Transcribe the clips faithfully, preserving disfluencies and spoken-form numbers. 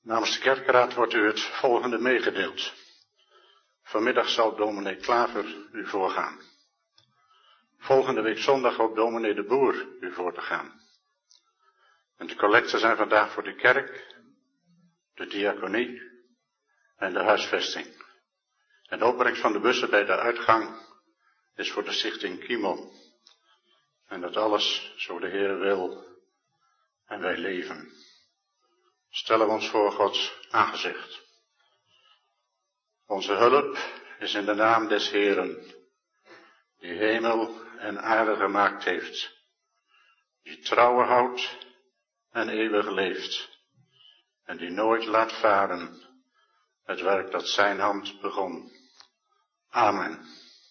Namens de kerkraad wordt u het volgende meegedeeld. Vanmiddag zal dominee Klaver u voorgaan. Volgende week zondag hoopt dominee de Boer u voor te gaan. En de collecten zijn vandaag voor de kerk, de diaconie en de huisvesting. En de opbrengst van de bussen bij de uitgang is voor de stichting Kimo. En dat alles zo de Heere wil en wij leven. Stellen we ons voor Gods aangezicht. Onze hulp is in de naam des Heeren, die hemel en aarde gemaakt heeft, die trouwen houdt en eeuwig leeft, en die nooit laat varen het werk dat zijn hand begon. Amen.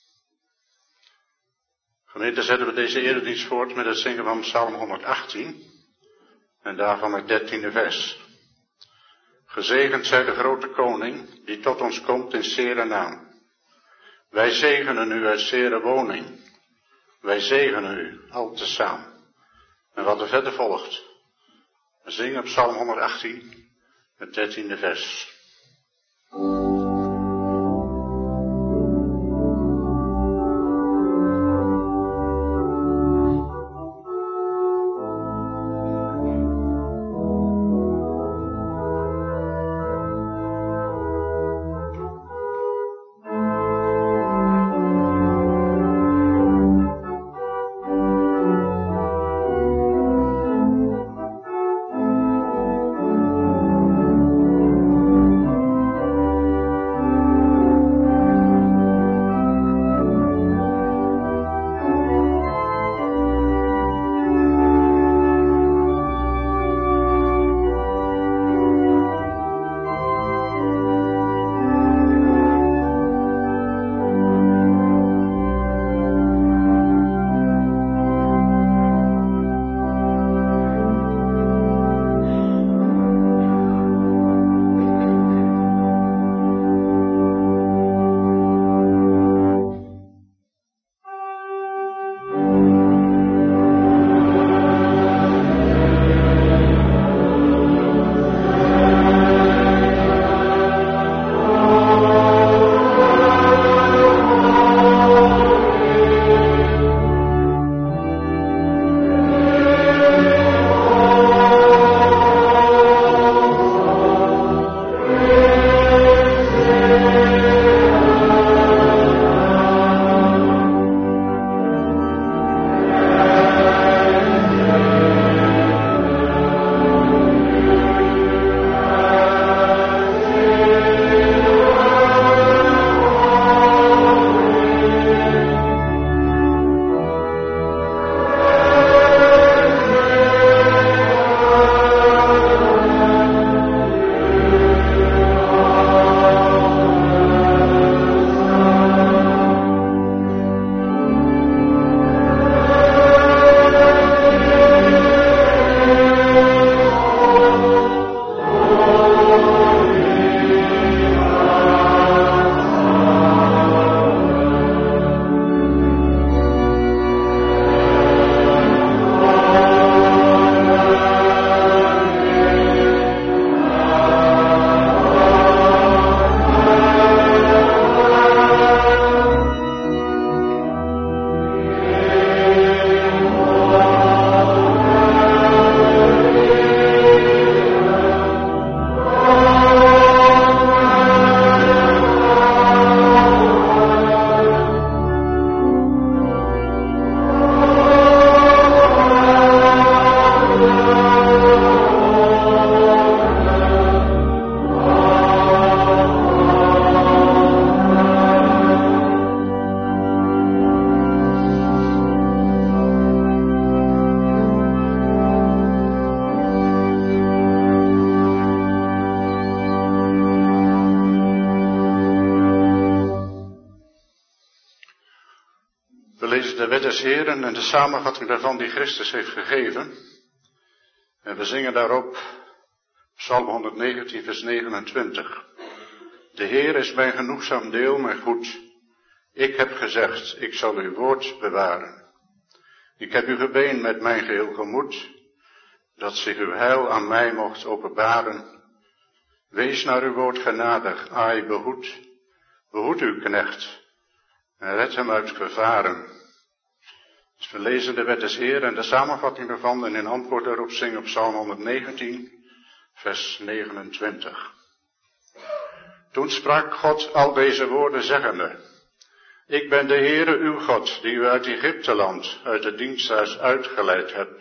Gemeente, zetten we deze eredienst voort met het zingen van Psalm honderdachttien en daarvan het dertiende vers. Gezegend zij de grote koning, die tot ons komt in zere naam. Wij zegenen u uit zere woning. Wij zegenen u al tezaam. En wat er verder volgt. We zingen Psalm honderdachttien, het dertiende vers. De wet des Heeren en de samenvatting daarvan die Christus heeft gegeven. En we zingen daarop Psalm honderdnegentien vers negenentwintig. De Heer is mijn genoegzaam deel, mijn goed. Ik heb gezegd, ik zal uw woord bewaren. Ik heb u gebeend met mijn geheel gemoed, dat zich uw heil aan mij mocht openbaren. Wees naar uw woord genadig, ai, behoed, behoed uw knecht en red hem uit gevaren. Dus we lezen de wet des Heer en de samenvatting ervan en in antwoord daarop zingen op Psalm honderdnegentien, vers negenentwintig. Toen sprak God al deze woorden zeggende: Ik ben de Heere uw God, die u uit Egypteland, uit het diensthuis uitgeleid hebt.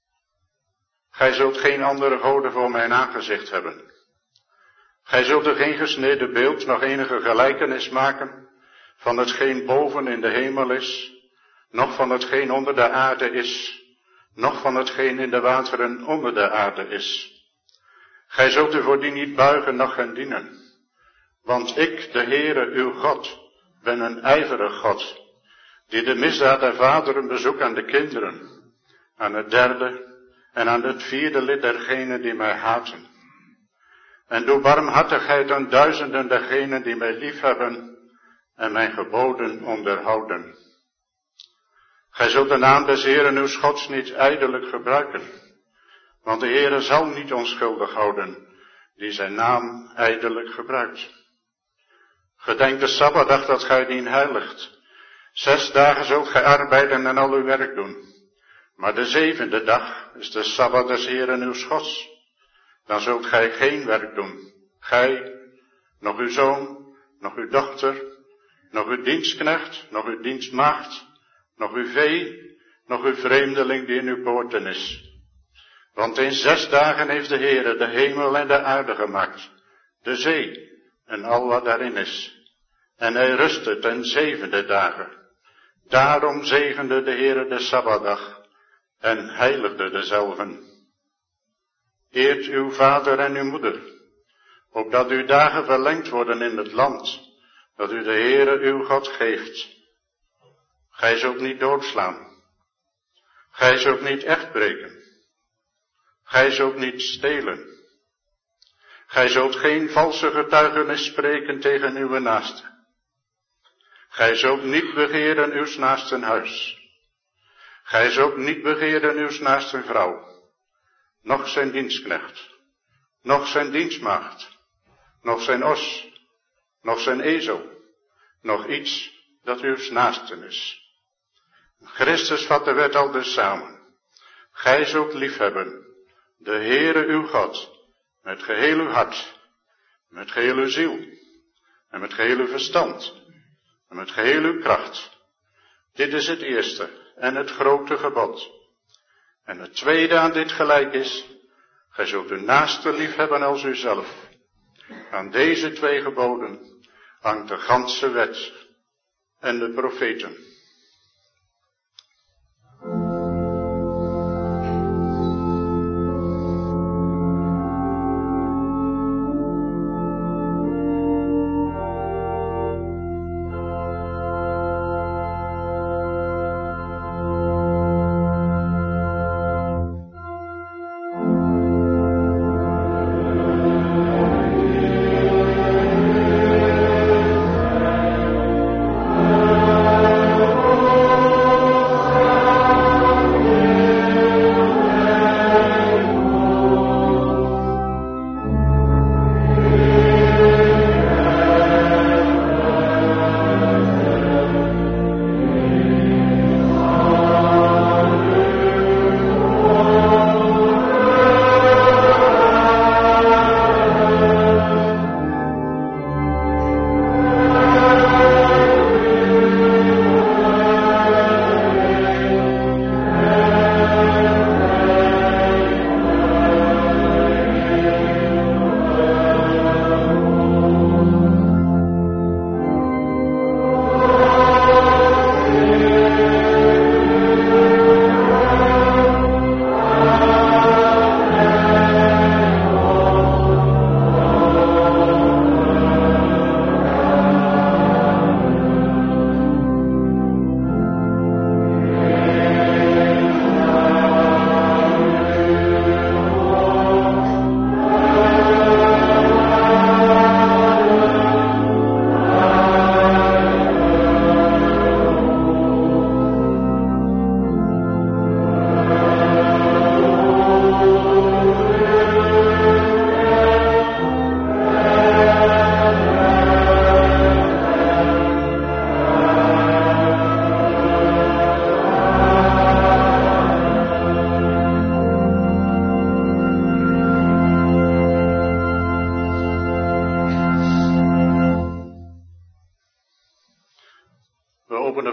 Gij zult geen andere goden voor mijn aangezicht hebben. Gij zult er geen gesneden beeld, nog enige gelijkenis maken van hetgeen boven in de hemel is, noch van hetgeen onder de aarde is, noch van hetgeen in de wateren onder de aarde is. Gij zult u voor die niet buigen, noch hen dienen. Want ik, de Heere uw God, ben een ijverig God, die de misdaad der vaderen bezoekt aan de kinderen, aan het derde en aan het vierde lid dergenen die mij haten. En doe barmhartigheid aan duizenden dergenen die mij liefhebben en mijn geboden onderhouden. Gij zult de naam des Heeren uws Gods niet ijdelijk gebruiken, want de Heere zal niet onschuldig houden, die zijn naam ijdelijk gebruikt. Gedenk de Sabbatdag dat gij dien heiligt. Zes dagen zult gij arbeiden en al uw werk doen. Maar de zevende dag is de Sabbat des Heeren uws Gods. Dan zult gij geen werk doen. Gij, nog uw zoon, nog uw dochter, nog uw dienstknecht, nog uw dienstmaagd, nog uw vee, nog uw vreemdeling die in uw poorten is. Want in zes dagen heeft de Heere de hemel en de aarde gemaakt, de zee en al wat daarin is. En hij rustte ten zevende dagen. Daarom zegende de Heere de Sabbatdag en heiligde dezelven. Eert uw vader en uw moeder, opdat uw dagen verlengd worden in het land, dat u de Heere uw God geeft. Gij zult niet doodslaan. Gij zult niet echtbreken. Gij zult niet stelen. Gij zult geen valse getuigenis spreken tegen uw naaste. Gij zult niet begeren uws naasten huis. Gij zult niet begeren uws naasten vrouw, noch zijn dienstknecht, noch zijn dienstmaagd, noch zijn os, noch zijn ezel, noch iets dat uws naasten is. Christus vat de wet al dus samen. Gij zult liefhebben de Heere uw God met geheel uw hart, met geheel uw ziel en met geheel uw verstand en met geheel uw kracht. Dit is het eerste en het grote gebod. En het tweede aan dit gelijk is: gij zult uw naaste liefhebben als uzelf. Aan deze twee geboden hangt de ganse wet en de profeten.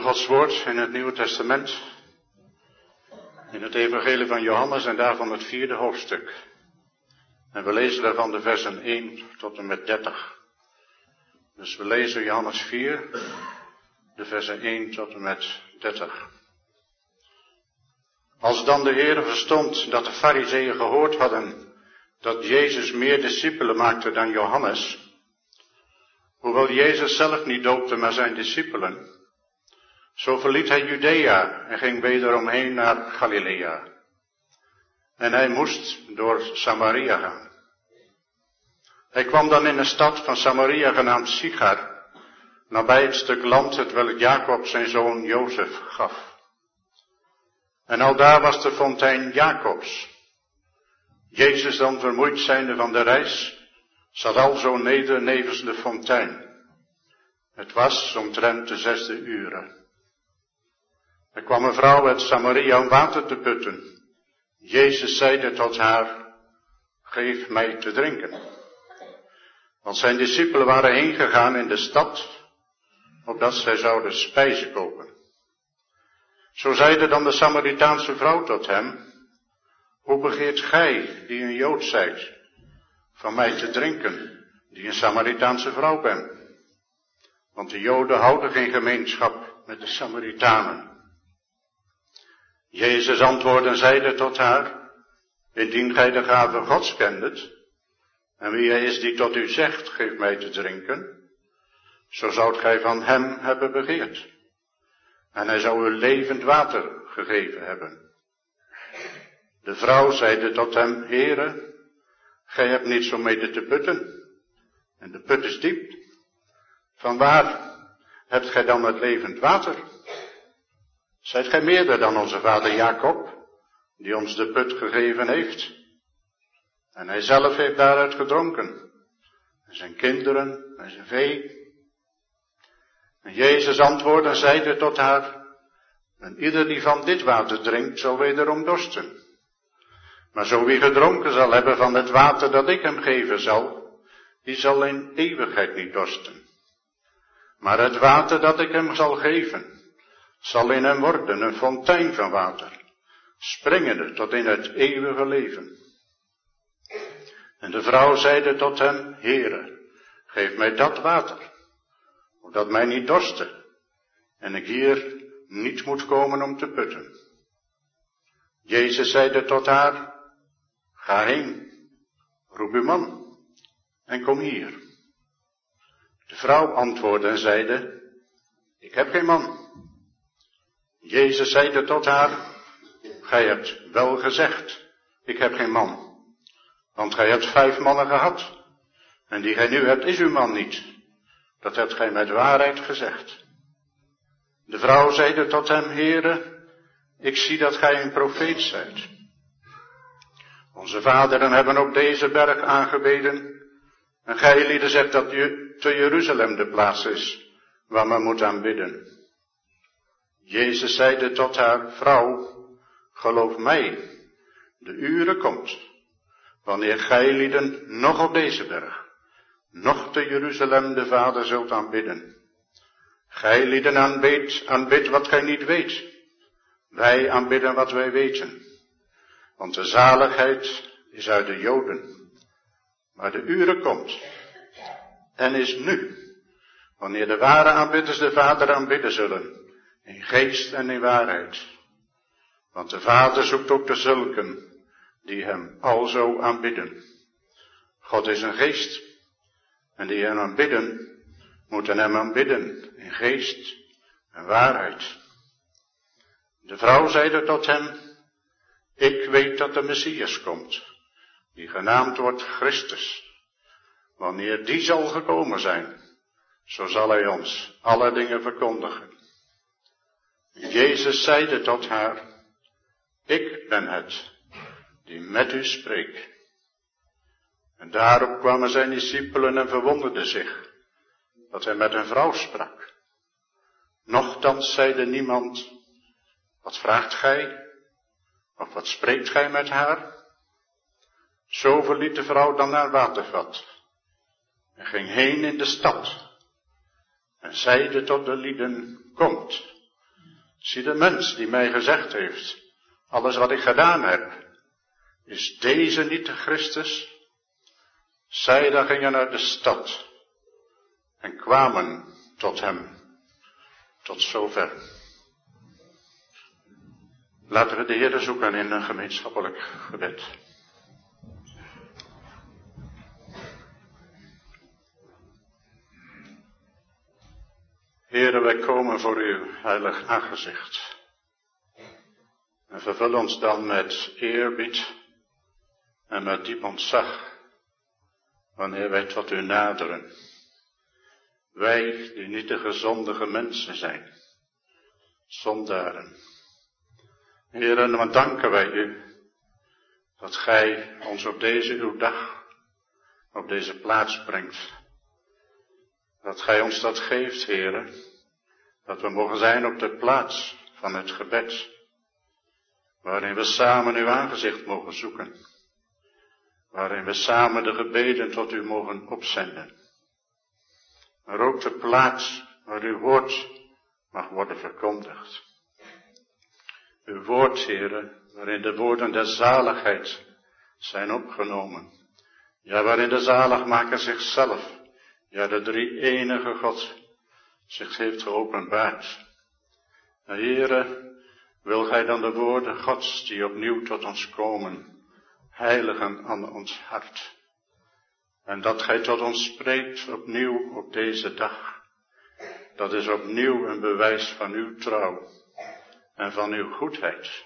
Gods woord in het Nieuwe Testament, in het Evangelie van Johannes en daarvan het vierde hoofdstuk. En we lezen daarvan de versen één tot en met dertig. Dus we lezen Johannes vier, de versen één tot en met dertig. Als dan de Heer verstond dat de Farizeeën gehoord hadden dat Jezus meer discipelen maakte dan Johannes, hoewel Jezus zelf niet doopte, maar zijn discipelen, zo verliet hij Judea en ging wederom heen naar Galilea. En hij moest door Samaria gaan. Hij kwam dan in een stad van Samaria genaamd Sichar, nabij het stuk land hetwelk Jacob zijn zoon Jozef gaf. En aldaar was de fontein Jacobs. Jezus dan, vermoeid zijnde van de reis, zat al zo neder nevens de fontein. Het was omtrent de zesde uren. Er kwam een vrouw uit Samaria om water te putten. Jezus zeide tot haar, geef mij te drinken. Want zijn discipelen waren heen gegaan in de stad, opdat zij zouden spijzen kopen. Zo zeide dan de Samaritaanse vrouw tot hem, hoe begeert gij, die een Jood zijt, van mij te drinken, die een Samaritaanse vrouw ben? Want de Joden houden geen gemeenschap met de Samaritanen. Jezus antwoordde en zeide tot haar, indien gij de gave Gods kendet, en wie hij is die tot u zegt, geef mij te drinken, zo zoudt gij van hem hebben begeerd. En hij zou u levend water gegeven hebben. De vrouw zeide tot hem, Heere, gij hebt niets om mede te putten, en de put is diep. Vanwaar hebt gij dan het levend water? Zijt gij meerder dan onze vader Jacob, die ons de put gegeven heeft? En hij zelf heeft daaruit gedronken, en zijn kinderen en zijn vee. En Jezus antwoordde en zeide tot haar, en ieder die van dit water drinkt, zal wederom dorsten. Maar zo wie gedronken zal hebben van het water dat ik hem geven zal, die zal in eeuwigheid niet dorsten. Maar het water dat ik hem zal geven, zal in hem worden een fontein van water, springende tot in het eeuwige leven. En de vrouw zeide tot hem, Heere, geef mij dat water, opdat mij niet dorste, en ik hier niet moet komen om te putten. Jezus zeide tot haar, ga heen, roep uw man, en kom hier. De vrouw antwoordde en zeide, ik heb geen man. Jezus zeide tot haar, gij hebt wel gezegd, ik heb geen man. Want gij hebt vijf mannen gehad, en die gij nu hebt is uw man niet. Dat hebt gij met waarheid gezegd. De vrouw zeide tot hem, Heere, ik zie dat gij een profeet zijt. Onze vaderen hebben op deze berg aangebeden, en gij lieden zegt dat je te Jeruzalem de plaats is, waar men moet aanbidden. Jezus zeide tot haar, vrouw, geloof mij, de ure komt, wanneer gij lieden nog op deze berg, nog te Jeruzalem de Vader zult aanbidden. Gij lieden aanbidt, aanbidt wat gij niet weet, wij aanbidden wat wij weten. Want de zaligheid is uit de Joden, maar de ure komt, en is nu, wanneer de ware aanbidders de Vader aanbidden zullen, in geest en in waarheid. Want de Vader zoekt ook de zulken, die hem alzo aanbidden. God is een geest, en die hem aanbidden, moeten hem aanbidden, in geest en waarheid. De vrouw zeide tot hem, ik weet dat de Messias komt, die genaamd wordt Christus. Wanneer die zal gekomen zijn, zo zal hij ons alle dingen verkondigen. Jezus zeide tot haar, ik ben het, die met u spreekt. En daarop kwamen zijn discipelen en verwonderden zich, dat hij met een vrouw sprak. Nochtans zeide niemand, wat vraagt gij? Of wat spreekt gij met haar? Zo verliet de vrouw dan haar watervat, en ging heen in de stad, en zeide tot de lieden, komt, Zie de mens die mij gezegd heeft, alles wat ik gedaan heb, is deze niet de Christus? Zij dan gingen uit de stad en kwamen tot hem, tot zover. Laten we de Heer zoeken in een gemeenschappelijk gebed. Heere, wij komen voor uw heilig aangezicht. En vervul ons dan met eerbied en met diep ontzag, wanneer wij tot u naderen. Wij die niet de gezondige mensen zijn, zondaren. Heere, en dan danken wij u, dat gij ons op deze uw dag, op deze plaats brengt. Dat gij ons dat geeft, Heere, dat we mogen zijn op de plaats van het gebed, waarin we samen uw aangezicht mogen zoeken, waarin we samen de gebeden tot u mogen opzenden, maar ook de plaats waar uw woord mag worden verkondigd. Uw woord, Heere, waarin de woorden der zaligheid zijn opgenomen, ja, waarin de zaligmaker zichzelf, ja, de drie enige God, zich heeft geopenbaard. Heere, wil gij dan de woorden Gods die opnieuw tot ons komen, heiligen aan ons hart. En dat gij tot ons spreekt opnieuw op deze dag, dat is opnieuw een bewijs van uw trouw en van uw goedheid.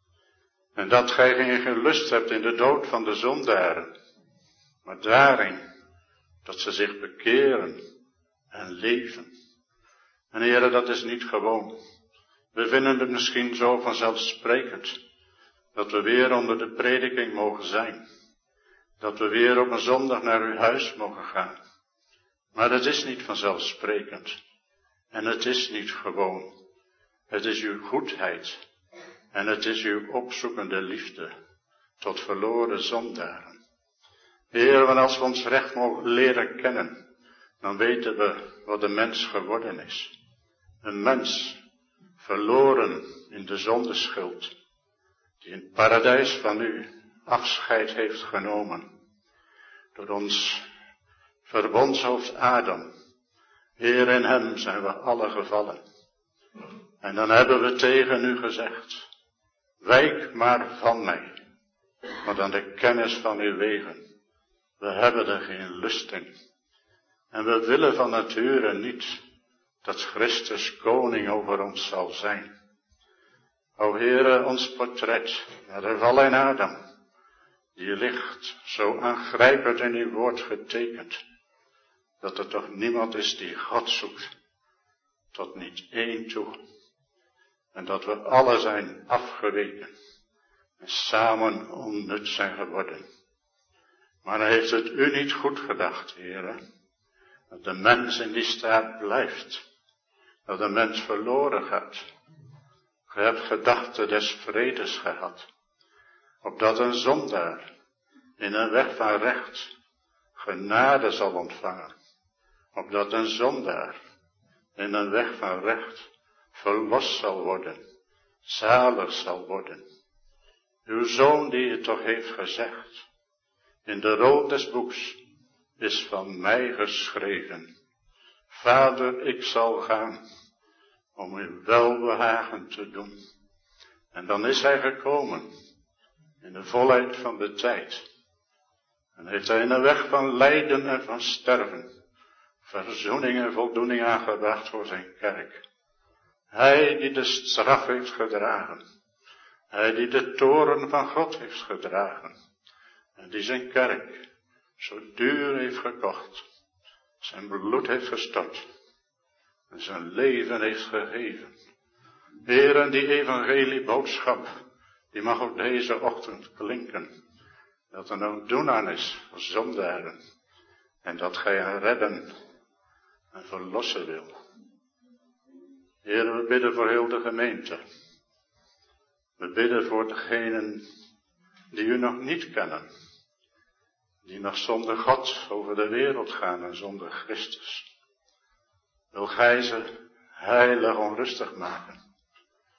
En dat gij geen gelust hebt in de dood van de zondaren, maar daarin dat ze zich bekeren en leven. En Heere, dat is niet gewoon. We vinden het misschien zo vanzelfsprekend, dat we weer onder de prediking mogen zijn. Dat we weer op een zondag naar uw huis mogen gaan. Maar het is niet vanzelfsprekend. En het is niet gewoon. Het is uw goedheid. En het is uw opzoekende liefde tot verloren zondaren. Heer, want als we ons recht mogen leren kennen, dan weten we wat de mens geworden is. Een mens, verloren in de zondeschuld, die in het paradijs van u afscheid heeft genomen. Door ons verbondshoofd Adam. Heer, in hem zijn we alle gevallen. En dan hebben we tegen u gezegd, wijk maar van mij, want aan de kennis van uw wegen, we hebben er geen lust in. En we willen van nature niet dat Christus koning over ons zal zijn. O Heere, ons portret, ja, de val in Adam, die ligt zo aangrijpend in uw woord getekend, dat er toch niemand is die God zoekt, tot niet één toe. En dat we alle zijn afgeweken en samen onnut zijn geworden. Maar dan heeft het u niet goed gedacht, Heere, dat de mens in die staat blijft, dat de mens verloren gaat. Ge hebt gedachten des vredes gehad, opdat een zondaar in een weg van recht genade zal ontvangen, opdat een zondaar in een weg van recht verlost zal worden, zalig zal worden. Uw zoon die het toch heeft gezegd, in de rol des boeks is van mij geschreven, Vader, ik zal gaan om uw welbehagen te doen. En dan is hij gekomen in de volheid van de tijd. En heeft hij in een weg van lijden en van sterven verzoening en voldoening aangebracht voor zijn kerk. Hij die de straf heeft gedragen. Hij die de toorn van God heeft gedragen. En die zijn kerk zo duur heeft gekocht. Zijn bloed heeft gestort. En zijn leven heeft gegeven. Heer, en die evangelieboodschap, die mag op deze ochtend klinken. Dat er een doen aan is voor zondaren. En dat gij hen redden en verlossen wil. Heer, we bidden voor heel de gemeente. We bidden voor degenen die u nog niet kennen. Die nog zonder God over de wereld gaan en zonder Christus. Wil gij ze heilig onrustig maken.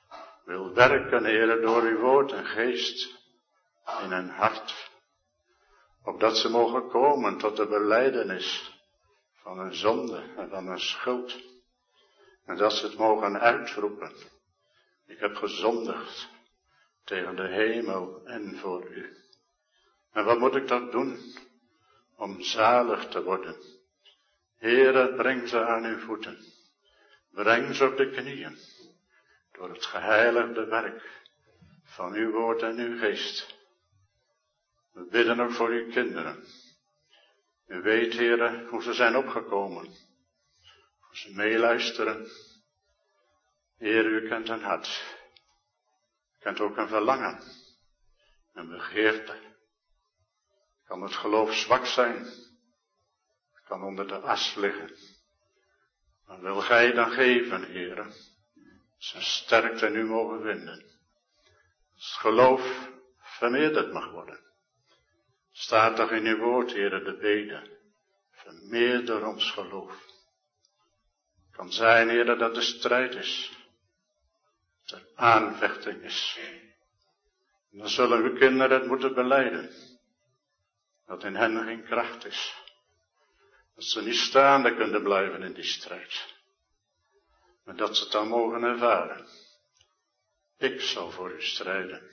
wil werken, Heere, door uw woord en geest in hun hart. Opdat ze mogen komen tot de belijdenis van hun zonde en van hun schuld. En dat ze het mogen uitroepen. Ik heb gezondigd tegen de hemel en voor u. En wat moet ik dan doen om zalig te worden? Heere, breng ze aan uw voeten. Breng ze op de knieën. Door het geheiligde werk van uw woord en uw geest. We bidden ook voor uw kinderen. U weet, Heere, hoe ze zijn opgekomen. Hoe ze meeluisteren. Heer, u kent een hart. U kent ook een verlangen. Een begeerte. Kan het geloof zwak zijn. Kan onder de as liggen. Maar wil gij dan geven, Heere. Zijn sterkte nu mogen vinden. Als het geloof vermeerderd mag worden. Staat toch in uw woord, Heere, de bede. Vermeerder ons geloof. Kan zijn, Heere, dat de strijd is. Dat er aanvechting is. En dan zullen uw kinderen het moeten belijden. Dat in hen geen kracht is. Dat ze niet staande kunnen blijven in die strijd. Maar dat ze het dan mogen ervaren. Ik zal voor u strijden.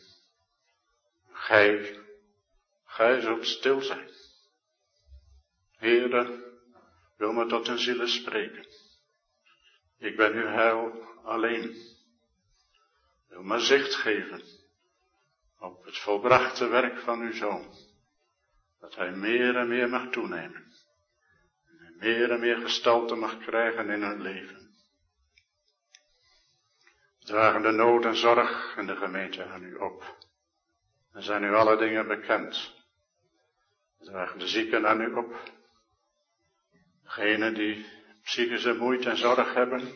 Gij, gij zult stil zijn. Heere, wil me tot een zielen spreken. Ik ben uw heil alleen. Wil me zicht geven op het volbrachte werk van uw Zoon. Dat hij meer en meer mag toenemen. En meer en meer gestalte mag krijgen in hun leven. We dragen de nood en zorg in de gemeente aan u op. En zijn u alle dingen bekend. We dragen de zieken aan u op. Degenen die psychische moeite en zorg hebben.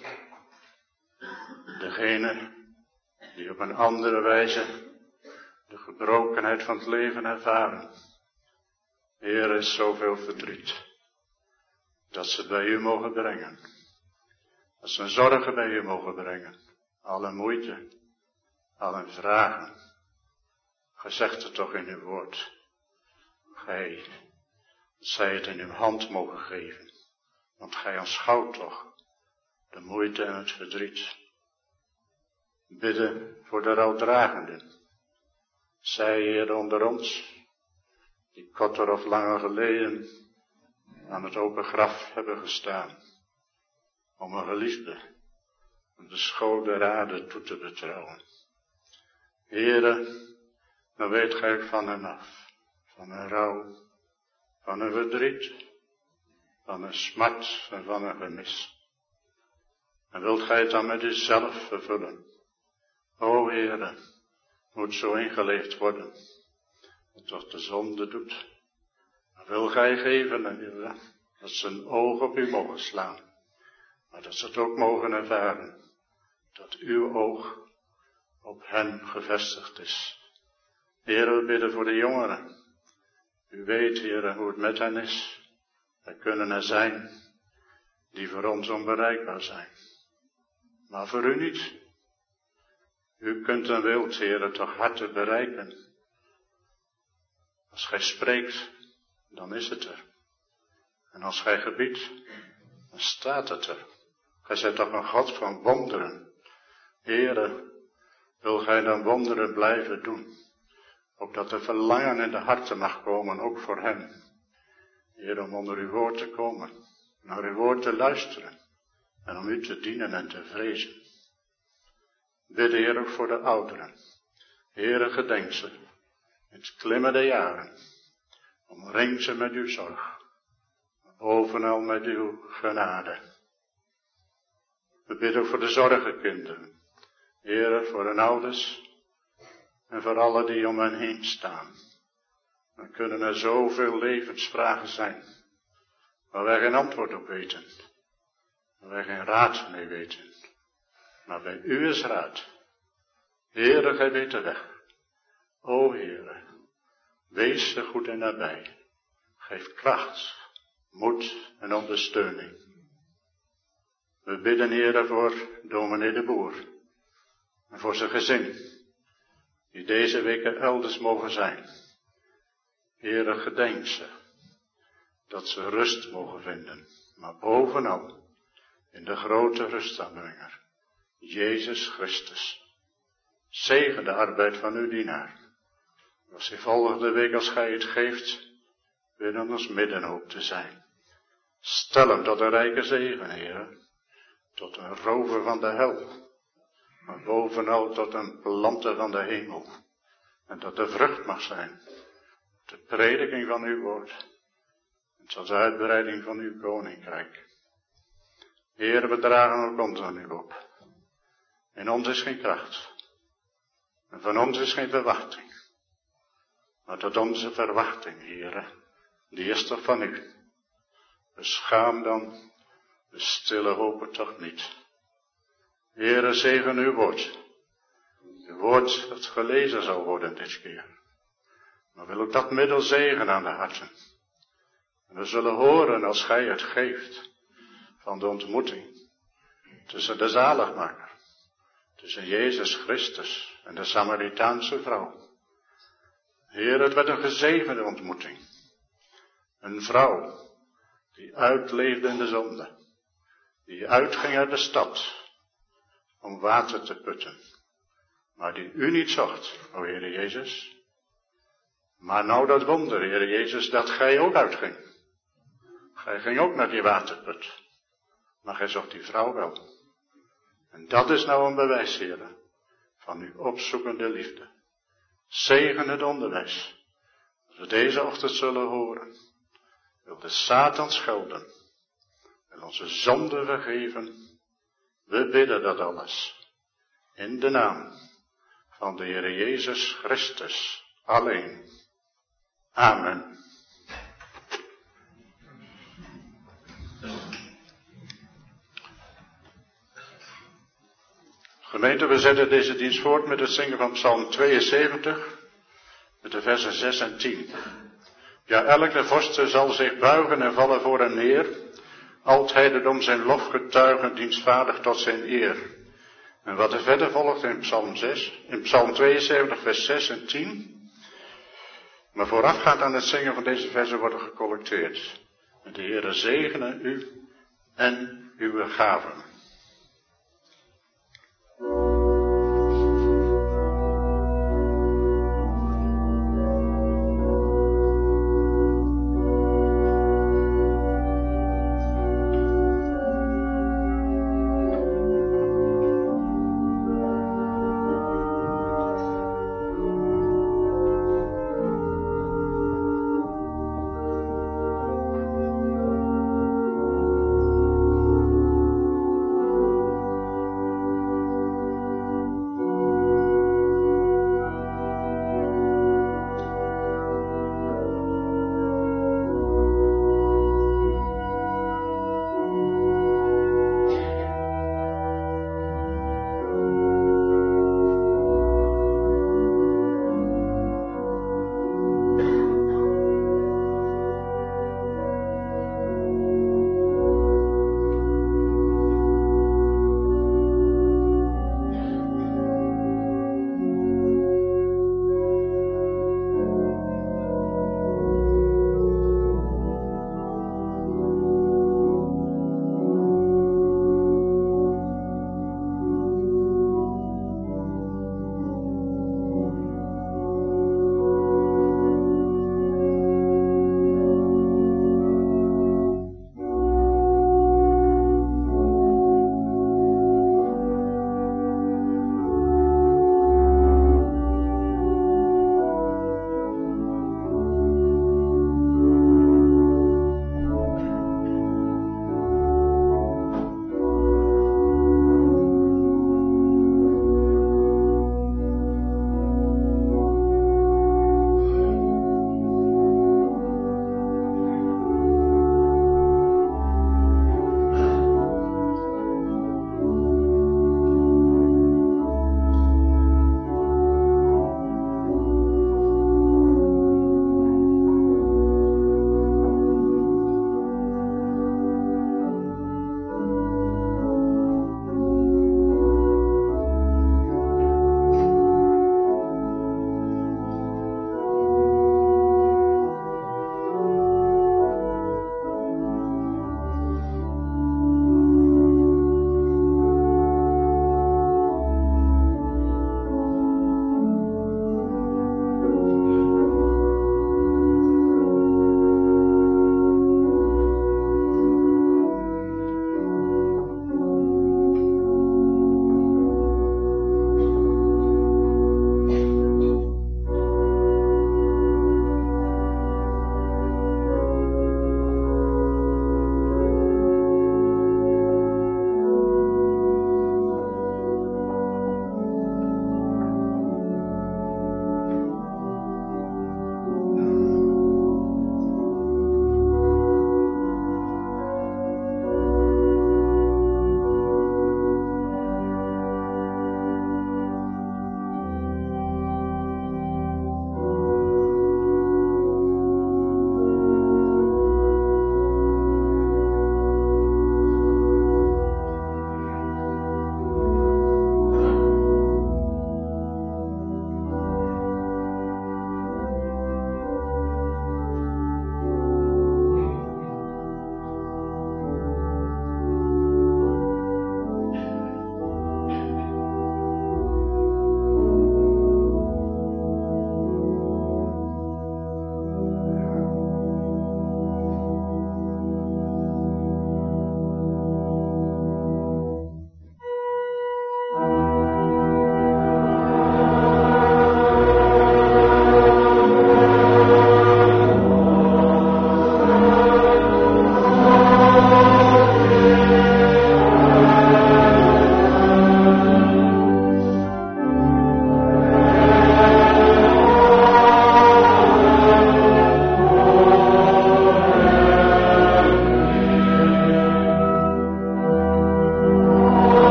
Degenen die op een andere wijze de gebrokenheid van het leven ervaren. Heer, er is zoveel verdriet. Dat ze het bij u mogen brengen. Dat ze hun zorgen bij u mogen brengen. Alle moeite. Alle vragen. Gezegd het toch in uw woord. Gij, dat zij het in uw hand mogen geven. Want gij aanschouwt toch de moeite en het verdriet. Bidden voor de rouwdragenden. Zij, Heer, onder ons, die korter of langer geleden aan het open graf hebben gestaan. Om een geliefde aan de schoot der aarde toe te betrouwen. Heere, dan weet gij van hen af. Van hun rouw, van hun verdriet, van hun smart en van hun gemis. En wilt gij het dan met uzelf vervullen? O Heere, moet zo ingeleefd worden, dat toch de zonde doet. Dan wil gij geven, Heere, dat ze een oog op u mogen slaan, maar dat ze het ook mogen ervaren, dat uw oog op hen gevestigd is. Heere, we bidden voor de jongeren. U weet, Heere, hoe het met hen is. Er kunnen er zijn die voor ons onbereikbaar zijn. Maar voor u niet. U kunt en wilt, Heere, toch harten bereiken. Als gij spreekt, dan is het er. En als gij gebiedt, dan staat het er. Gij zijt toch een God van wonderen. Heere, wil gij dan wonderen blijven doen? Opdat er verlangen in de harten mag komen, ook voor hen. Heer, om onder uw woord te komen, naar uw woord te luisteren en om u te dienen en te vrezen. Bid, Heer, ook voor de ouderen. Heere, gedenk ze in het klimmen der jaren. Omring ze met uw zorg, bovenal met uw genade. We bidden ook voor de zorgenkinderen. Heere, voor hun ouders en voor alle die om hen heen staan. Dan kunnen er zoveel levensvragen zijn, waar wij geen antwoord op weten, waar wij geen raad mee weten. Maar bij u is raad. Heere, gij weet de weg. O Heere, wees er goed en nabij. Geef kracht, moed en ondersteuning. We bidden, Heere, voor dominee de Boer. En voor zijn gezin, die deze weken elders mogen zijn. Heere, gedenk ze, dat ze rust mogen vinden, maar bovenal in de grote rustaanbrenger, Jezus Christus. Zegen de arbeid van uw dienaar. Als hij volgende week, als gij het geeft, weer in ons midden hoopt te zijn. Stel hem tot een rijke zegen, Heere, tot een rover van de hel, maar bovenal tot een planter van de hemel. En dat de vrucht mag zijn, de prediking van uw woord, en tot de uitbreiding van uw koninkrijk. Heere, we dragen ook ons aan u op. In ons is geen kracht, en van ons is geen verwachting. Maar tot onze verwachting, Heere, die is toch van u. Beschaam dan de stille hopen toch niet. Heere, zegen uw woord. Uw woord dat gelezen zal worden dit keer. Maar wil ook dat middel zegen aan de harten. En we zullen horen als gij het geeft van de ontmoeting tussen de zaligmaker, tussen Jezus Christus en de Samaritaanse vrouw. Heer, het werd een gezegende ontmoeting. Een vrouw die uitleefde in de zonde, die uitging uit de stad om water te putten, maar die u niet zocht, o Heere Jezus. Maar nou dat wonder, Heere Jezus, dat gij ook uitging. Gij ging ook naar die waterput, maar gij zocht die vrouw wel. En dat is nou een bewijs, Heere, van uw opzoekende liefde. Zegen het onderwijs, dat we deze ochtend zullen horen. Wil de Satan schelden, wil onze zonde vergeven. We bidden dat alles, in de naam van de Heere Jezus Christus alleen. Amen. Gemeente, we zetten deze dienst voort met het zingen van Psalm tweeënzeventig, met de versen zes en tien. Ja, elke vorste zal zich buigen en vallen voor hem neer, altijd om zijn lof getuigen, dienstvaardig tot zijn eer. En wat er verder volgt in Psalm zes, in Psalm tweeënzeventig, vers zes en tien. Maar voorafgaand aan het zingen van deze versen worden gecollecteerd. En de Heere zegene u en uw gaven.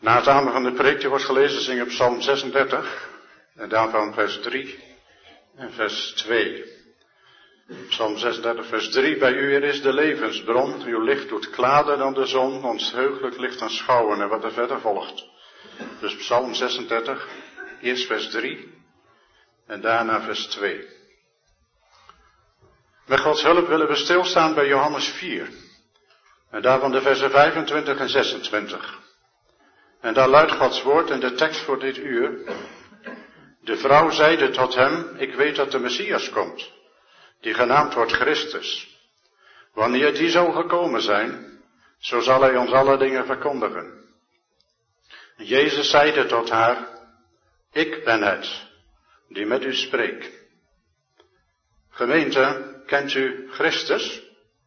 Na het aanvang van de preek die wordt gelezen zingen we Psalm zesendertig. En daarvan vers drie en vers twee. Psalm zesendertig vers drie. Bij u er is de levensbron. Uw licht doet klaarder dan de zon. Ons heugelijk licht aanschouwen. En wat er verder volgt. Dus Psalm zesendertig. Eerst vers drie. En daarna vers twee. Met Gods hulp willen we stilstaan bij Johannes vier. En daarvan de versen vijfentwintig en zesentwintig. En daar luidt Gods woord in de tekst voor dit uur. De vrouw zeide tot hem, ik weet dat de Messias komt, die genaamd wordt Christus. Wanneer die zal gekomen zijn, zo zal hij ons alle dingen verkondigen. Jezus zeide tot haar, ik ben het, die met u spreekt. Gemeente, kent u Christus?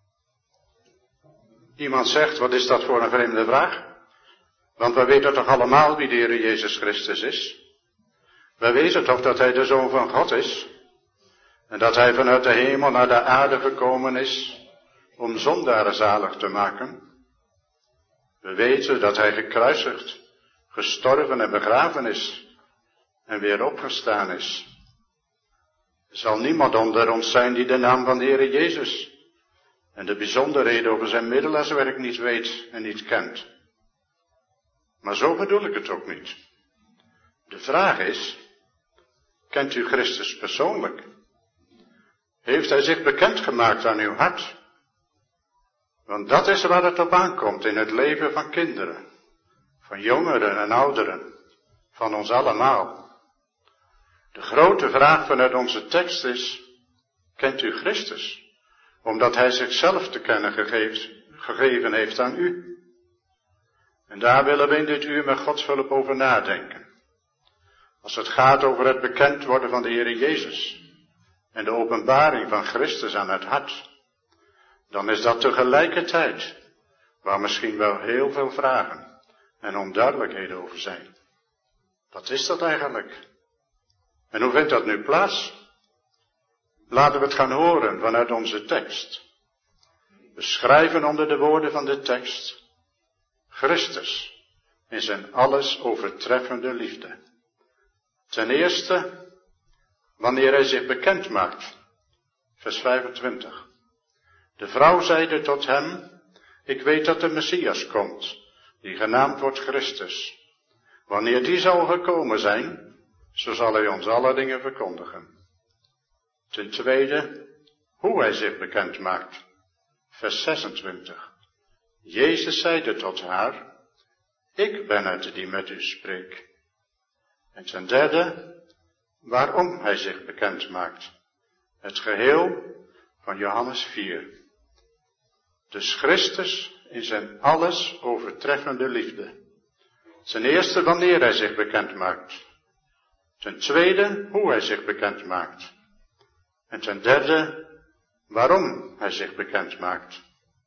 Iemand zegt, wat is dat voor een vreemde vraag? Want wij weten toch allemaal wie de Heer Jezus Christus is? Wij weten toch dat hij de Zoon van God is? En dat hij vanuit de hemel naar de aarde gekomen is om zondaren zalig te maken? We weten dat hij gekruisigd, gestorven en begraven is en weer opgestaan is. Er zal niemand onder ons zijn die de naam van de Heer Jezus en de bijzonderheden over zijn middelaarswerk niet weet en niet kent. Maar zo bedoel ik het ook niet. De vraag is, kent u Christus persoonlijk? Heeft hij zich bekendgemaakt aan uw hart? Want dat is waar het op aankomt in het leven van kinderen, van jongeren en ouderen, van ons allemaal. De grote vraag vanuit onze tekst is, kent u Christus? Omdat hij zichzelf te kennen gegeven, gegeven heeft aan u. En daar willen we in dit uur met Gods hulp over nadenken. Als het gaat over het bekend worden van de Heer Jezus en de openbaring van Christus aan het hart, dan is dat tegelijkertijd waar misschien wel heel veel vragen en onduidelijkheden over zijn. Wat is dat eigenlijk? En hoe vindt dat nu plaats? Laten we het gaan horen vanuit onze tekst. We schrijven onder de woorden van de tekst Christus in zijn alles overtreffende liefde. Ten eerste, wanneer hij zich bekend maakt. Vers vijfentwintig. De vrouw zeide tot hem, ik weet dat de Messias komt, die genaamd wordt Christus. Wanneer die zal gekomen zijn, zo zal hij ons alle dingen verkondigen. Ten tweede, hoe hij zich bekend maakt. Vers zesentwintig. Jezus zeide tot haar, ik ben het die met u spreekt. En ten derde, waarom hij zich bekend maakt. Het geheel van Johannes vier. Dus Christus in zijn alles overtreffende liefde. Ten eerste wanneer hij zich bekend maakt. Ten tweede hoe hij zich bekend maakt. En ten derde waarom hij zich bekend maakt.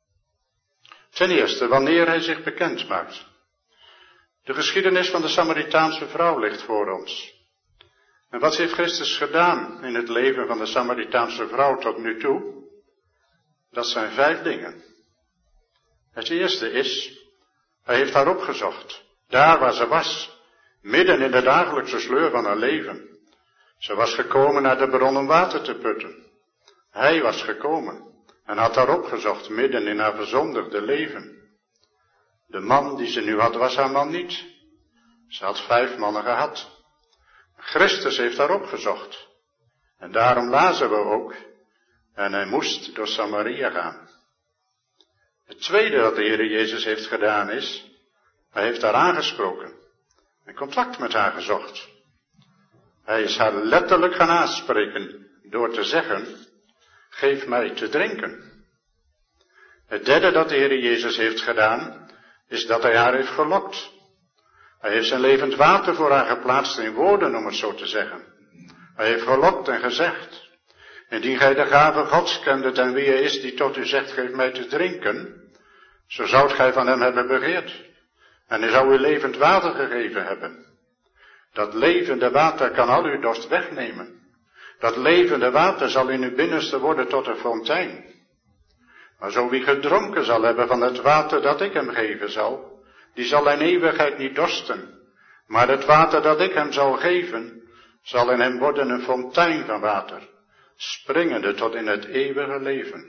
Ten eerste wanneer hij zich bekend maakt. De geschiedenis van de Samaritaanse vrouw ligt voor ons. En wat heeft Christus gedaan in het leven van de Samaritaanse vrouw tot nu toe? Dat zijn vijf dingen. Het eerste is, hij heeft haar opgezocht, daar waar ze was, midden in de dagelijkse sleur van haar leven. Ze was gekomen naar de bron om water te putten. Hij was gekomen en had haar opgezocht midden in haar verzondigde leven. De man die ze nu had, was haar man niet. Ze had vijf mannen gehad. Christus heeft haar opgezocht. En daarom lazen we ook. En hij moest door Samaria gaan. Het tweede dat de Heer Jezus heeft gedaan is, hij heeft haar aangesproken. En contact met haar gezocht. Hij is haar letterlijk gaan aanspreken door te zeggen, geef mij te drinken. Het derde dat de Heer Jezus heeft gedaan, is dat hij haar heeft gelokt. Hij heeft zijn levend water voor haar geplaatst in woorden, om het zo te zeggen. Hij heeft gelokt en gezegd, indien gij de gave Gods kendet en wie hij is die tot u zegt, geef mij te drinken, zo zoudt gij van hem hebben begeerd. En hij zou u levend water gegeven hebben. Dat levende water kan al uw dorst wegnemen. Dat levende water zal in uw binnenste worden tot een fontein. Maar zo wie gedronken zal hebben van het water dat ik hem geven zal, die zal in eeuwigheid niet dorsten. Maar het water dat ik hem zal geven, zal in hem worden een fontein van water, springende tot in het eeuwige leven.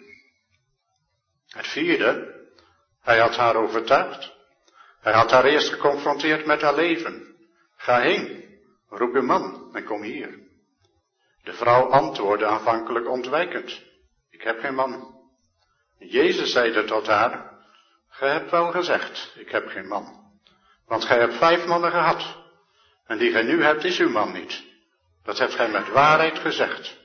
Het vierde, hij had haar overtuigd. Hij had haar eerst geconfronteerd met haar leven. Ga heen, roep uw man en kom hier. De vrouw antwoordde aanvankelijk ontwijkend. Ik heb geen man. Jezus zeide tot haar, gij hebt wel gezegd, ik heb geen man. Want gij hebt vijf mannen gehad. En die gij nu hebt is uw man niet. Dat hebt gij met waarheid gezegd.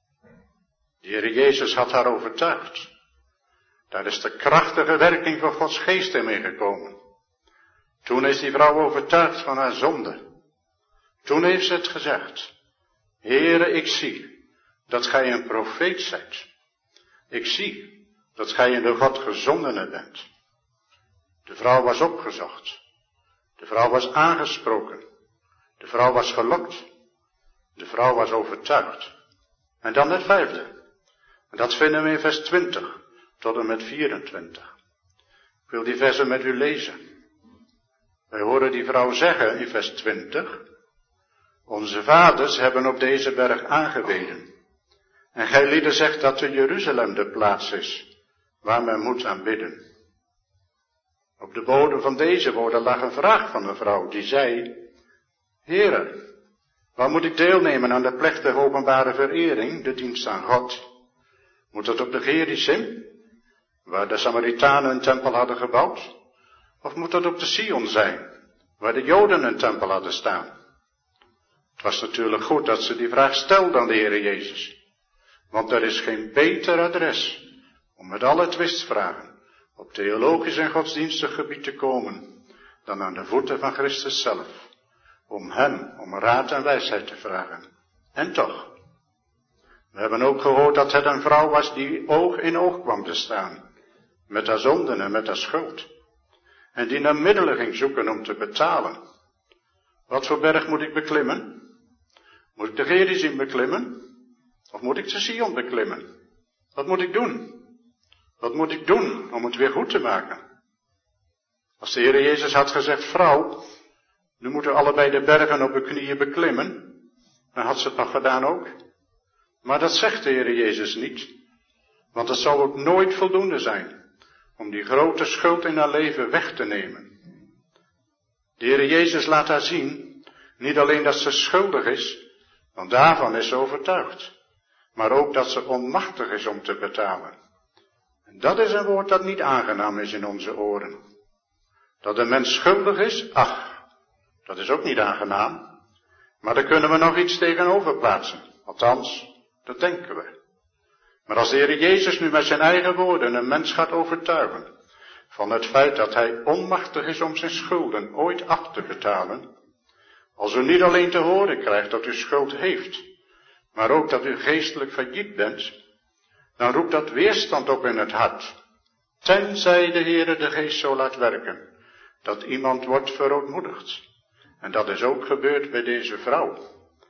De Heer Jezus had haar overtuigd. Daar is de krachtige werking van Gods geest in meegekomen. Toen is die vrouw overtuigd van haar zonde. Toen heeft ze het gezegd. Heere, ik zie dat gij een profeet zijt. Ik zie dat gij in de God gezondene bent. De vrouw was opgezocht. De vrouw was aangesproken. De vrouw was gelokt. De vrouw was overtuigd. En dan het vijfde. En dat vinden we in vers twintig tot en met vierentwintig. Ik wil die versen met u lezen. Wij horen die vrouw zeggen in vers twintig. Onze vaders hebben op deze berg aangebeden. En gij lieden zegt dat te Jeruzalem de plaats is, waar men moet aanbidden. Op de bodem van deze woorden lag een vraag van een vrouw, die zei, Heere, waar moet ik deelnemen aan de plechtige openbare verering, de dienst aan God? Moet dat op de Gerizim, waar de Samaritanen een tempel hadden gebouwd? Of moet dat op de Sion zijn, waar de Joden een tempel hadden staan? Het was natuurlijk goed dat ze die vraag stelde aan de Heere Jezus. Want er is geen beter adres om met alle twistvragen op theologisch en godsdienstig gebied te komen dan aan de voeten van Christus zelf. Om hem om raad en wijsheid te vragen. En toch, we hebben ook gehoord dat het een vrouw was die oog in oog kwam te staan. Met haar zonden en met haar schuld. En die naar middelen ging zoeken om te betalen. Wat voor berg moet ik beklimmen? Moet ik de Gerizim beklimmen? Of moet ik de Sion beklimmen? Wat moet ik doen? Wat moet ik doen om het weer goed te maken? Als de Heer Jezus had gezegd, vrouw, nu moeten we allebei de bergen op uw knieën beklimmen, dan had ze het nog gedaan ook. Maar dat zegt de Heer Jezus niet, want het zal ook nooit voldoende zijn om die grote schuld in haar leven weg te nemen. De Heer Jezus laat haar zien, niet alleen dat ze schuldig is, want daarvan is ze overtuigd, maar ook dat ze onmachtig is om te betalen. En dat is een woord dat niet aangenaam is in onze oren. Dat een mens schuldig is, ach, dat is ook niet aangenaam, maar daar kunnen we nog iets tegenover plaatsen. Althans, dat denken we. Maar als de Heer Jezus nu met zijn eigen woorden een mens gaat overtuigen van het feit dat hij onmachtig is om zijn schulden ooit af te betalen, als u niet alleen te horen krijgt dat u schuld heeft, maar ook dat u geestelijk failliet bent, dan roept dat weerstand op in het hart. Tenzij de Heere de geest zo laat werken, dat iemand wordt verootmoedigd. En dat is ook gebeurd bij deze vrouw.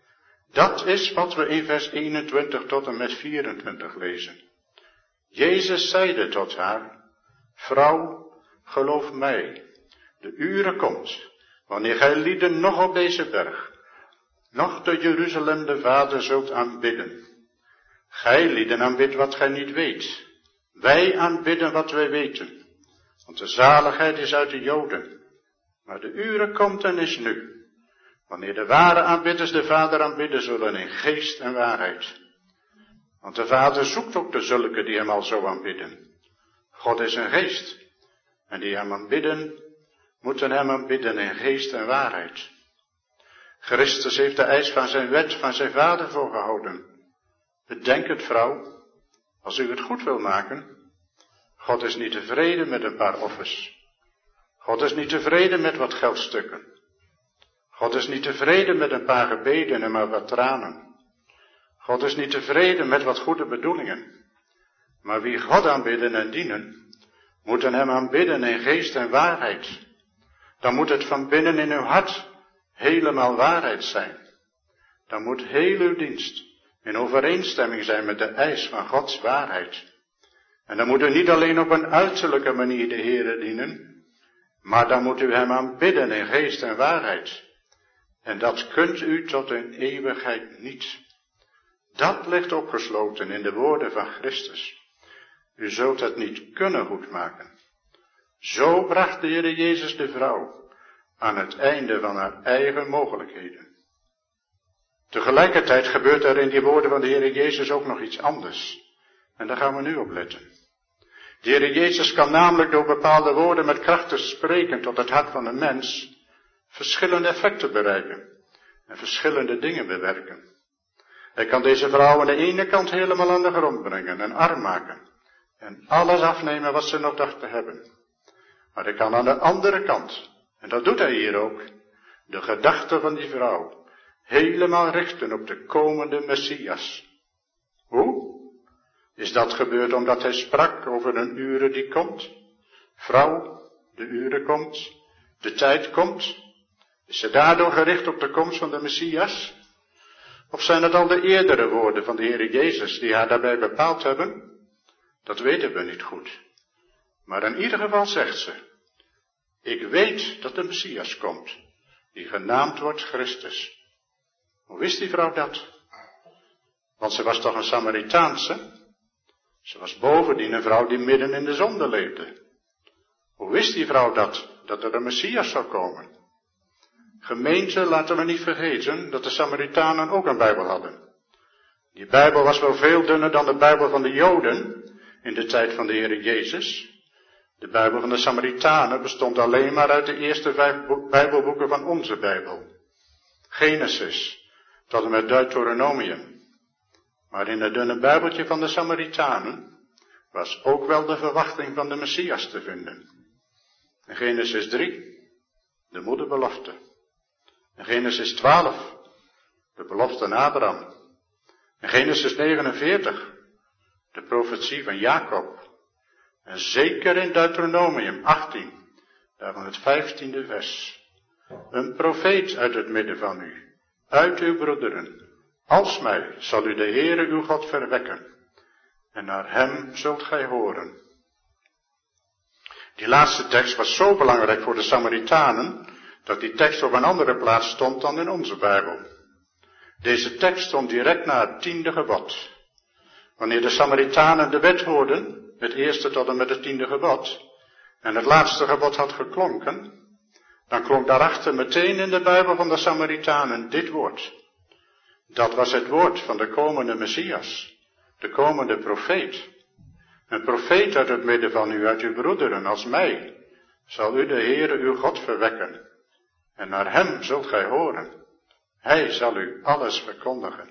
Dat is wat we in vers eenentwintig tot en met vierentwintig lezen. Jezus zeide tot haar, vrouw, geloof mij, de uren komt, wanneer gij lieden nog op deze berg, nog te Jeruzalem de Vader zult aanbidden. Gij lieden aanbidt wat gij niet weet. Wij aanbidden wat wij weten. Want de zaligheid is uit de Joden. Maar de uren komt en is nu, wanneer de ware aanbidders de Vader aanbidden zullen in geest en waarheid. Want de Vader zoekt ook de zulke die hem al zo aanbidden. God is een geest. En die hem aanbidden, moeten hem aanbidden in geest en waarheid. Christus heeft de eis van zijn wet van zijn Vader voorgehouden. Bedenk het, vrouw, als u het goed wil maken. God is niet tevreden met een paar offers. God is niet tevreden met wat geldstukken. God is niet tevreden met een paar gebeden en maar wat tranen. God is niet tevreden met wat goede bedoelingen. Maar wie God aanbidden en dienen, moeten hem aanbidden in geest en waarheid. Dan moet het van binnen in uw hart helemaal waarheid zijn. Dan moet heel uw dienst in overeenstemming zijn met de eis van Gods waarheid. En dan moet u niet alleen op een uiterlijke manier de Heere dienen. Maar dan moet u hem aanbidden in geest en waarheid. En dat kunt u tot in eeuwigheid niet. Dat ligt opgesloten in de woorden van Christus. U zult het niet kunnen goedmaken. Zo bracht de Heer Jezus de vrouw aan het einde van haar eigen mogelijkheden. Tegelijkertijd gebeurt er in die woorden van de Heer Jezus ook nog iets anders. En daar gaan we nu op letten. De Heer Jezus kan namelijk door bepaalde woorden met kracht te spreken tot het hart van een mens verschillende effecten bereiken en verschillende dingen bewerken. Hij kan deze vrouw aan de ene kant helemaal aan de grond brengen en arm maken en alles afnemen wat ze nog dacht te hebben. Maar hij kan aan de andere kant, en dat doet hij hier ook, de gedachte van die vrouw helemaal richten op de komende Messias. Hoe? Is dat gebeurd omdat hij sprak over een uren die komt? Vrouw, de uren komt, de tijd komt. Is ze daardoor gericht op de komst van de Messias? Of zijn het al de eerdere woorden van de Heer Jezus die haar daarbij bepaald hebben? Dat weten we niet goed. Maar in ieder geval zegt ze, ik weet dat de Messias komt, die genaamd wordt Christus. Hoe wist die vrouw dat? Want ze was toch een Samaritaanse? Ze was bovendien een vrouw die midden in de zonde leefde. Hoe wist die vrouw dat, dat er een Messias zou komen? Gemeente, laten we niet vergeten dat de Samaritanen ook een Bijbel hadden. Die Bijbel was wel veel dunner dan de Bijbel van de Joden in de tijd van de Heer Jezus. De Bijbel van de Samaritanen bestond alleen maar uit de eerste vijf Bijbelboeken van onze Bijbel. Genesis tot en met Deuteronomium. Maar in het dunne Bijbeltje van de Samaritanen was ook wel de verwachting van de Messias te vinden. In Genesis drie, de moederbelofte. In Genesis twaalf, de belofte aan Abraham. In Genesis negenenveertig, de profetie van Jacob. En zeker in Deuteronomium achttien, daarvan het vijftiende vers. Een profeet uit het midden van u, uit uw broederen. Als mij zal u de Heere uw God verwekken, en naar hem zult gij horen. Die laatste tekst was zo belangrijk voor de Samaritanen, dat die tekst op een andere plaats stond dan in onze Bijbel. Deze tekst stond direct na het tiende gebod. Wanneer de Samaritanen de wet hoorden, het eerste tot en met het tiende gebod, en het laatste gebod had geklonken, dan klonk daarachter meteen in de Bijbel van de Samaritanen dit woord. Dat was het woord van de komende Messias, de komende profeet. Een profeet uit het midden van u, uit uw broederen, als mij, zal u de Heere uw God verwekken. En naar hem zult gij horen. Hij zal u alles verkondigen.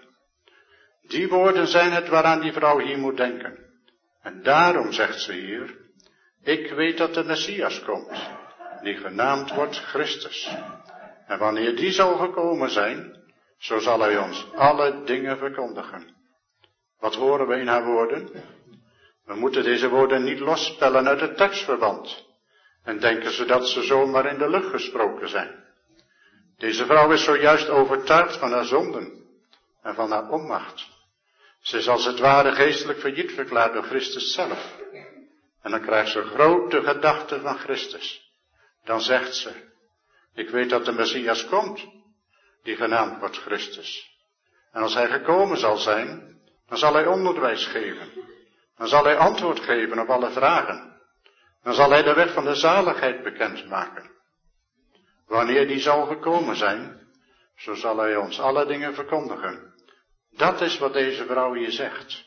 Die woorden zijn het waaraan die vrouw hier moet denken. En daarom zegt ze hier, ik weet dat de Messias komt, die genaamd wordt Christus. En wanneer die zal gekomen zijn, zo zal hij ons alle dingen verkondigen. Wat horen we in haar woorden? We moeten deze woorden niet losspellen uit het tekstverband. En denken ze dat ze zomaar in de lucht gesproken zijn. Deze vrouw is zojuist overtuigd van haar zonden en van haar onmacht. Ze is als het ware geestelijk failliet verklaard door Christus zelf. En dan krijgt ze grote gedachten van Christus. Dan zegt ze, ik weet dat de Messias komt, die genaamd wordt Christus. En als hij gekomen zal zijn, dan zal hij onderwijs geven. Dan zal hij antwoord geven op alle vragen. Dan zal hij de weg van de zaligheid bekendmaken. Wanneer die zal gekomen zijn, zo zal hij ons alle dingen verkondigen. Dat is wat deze vrouw hier zegt.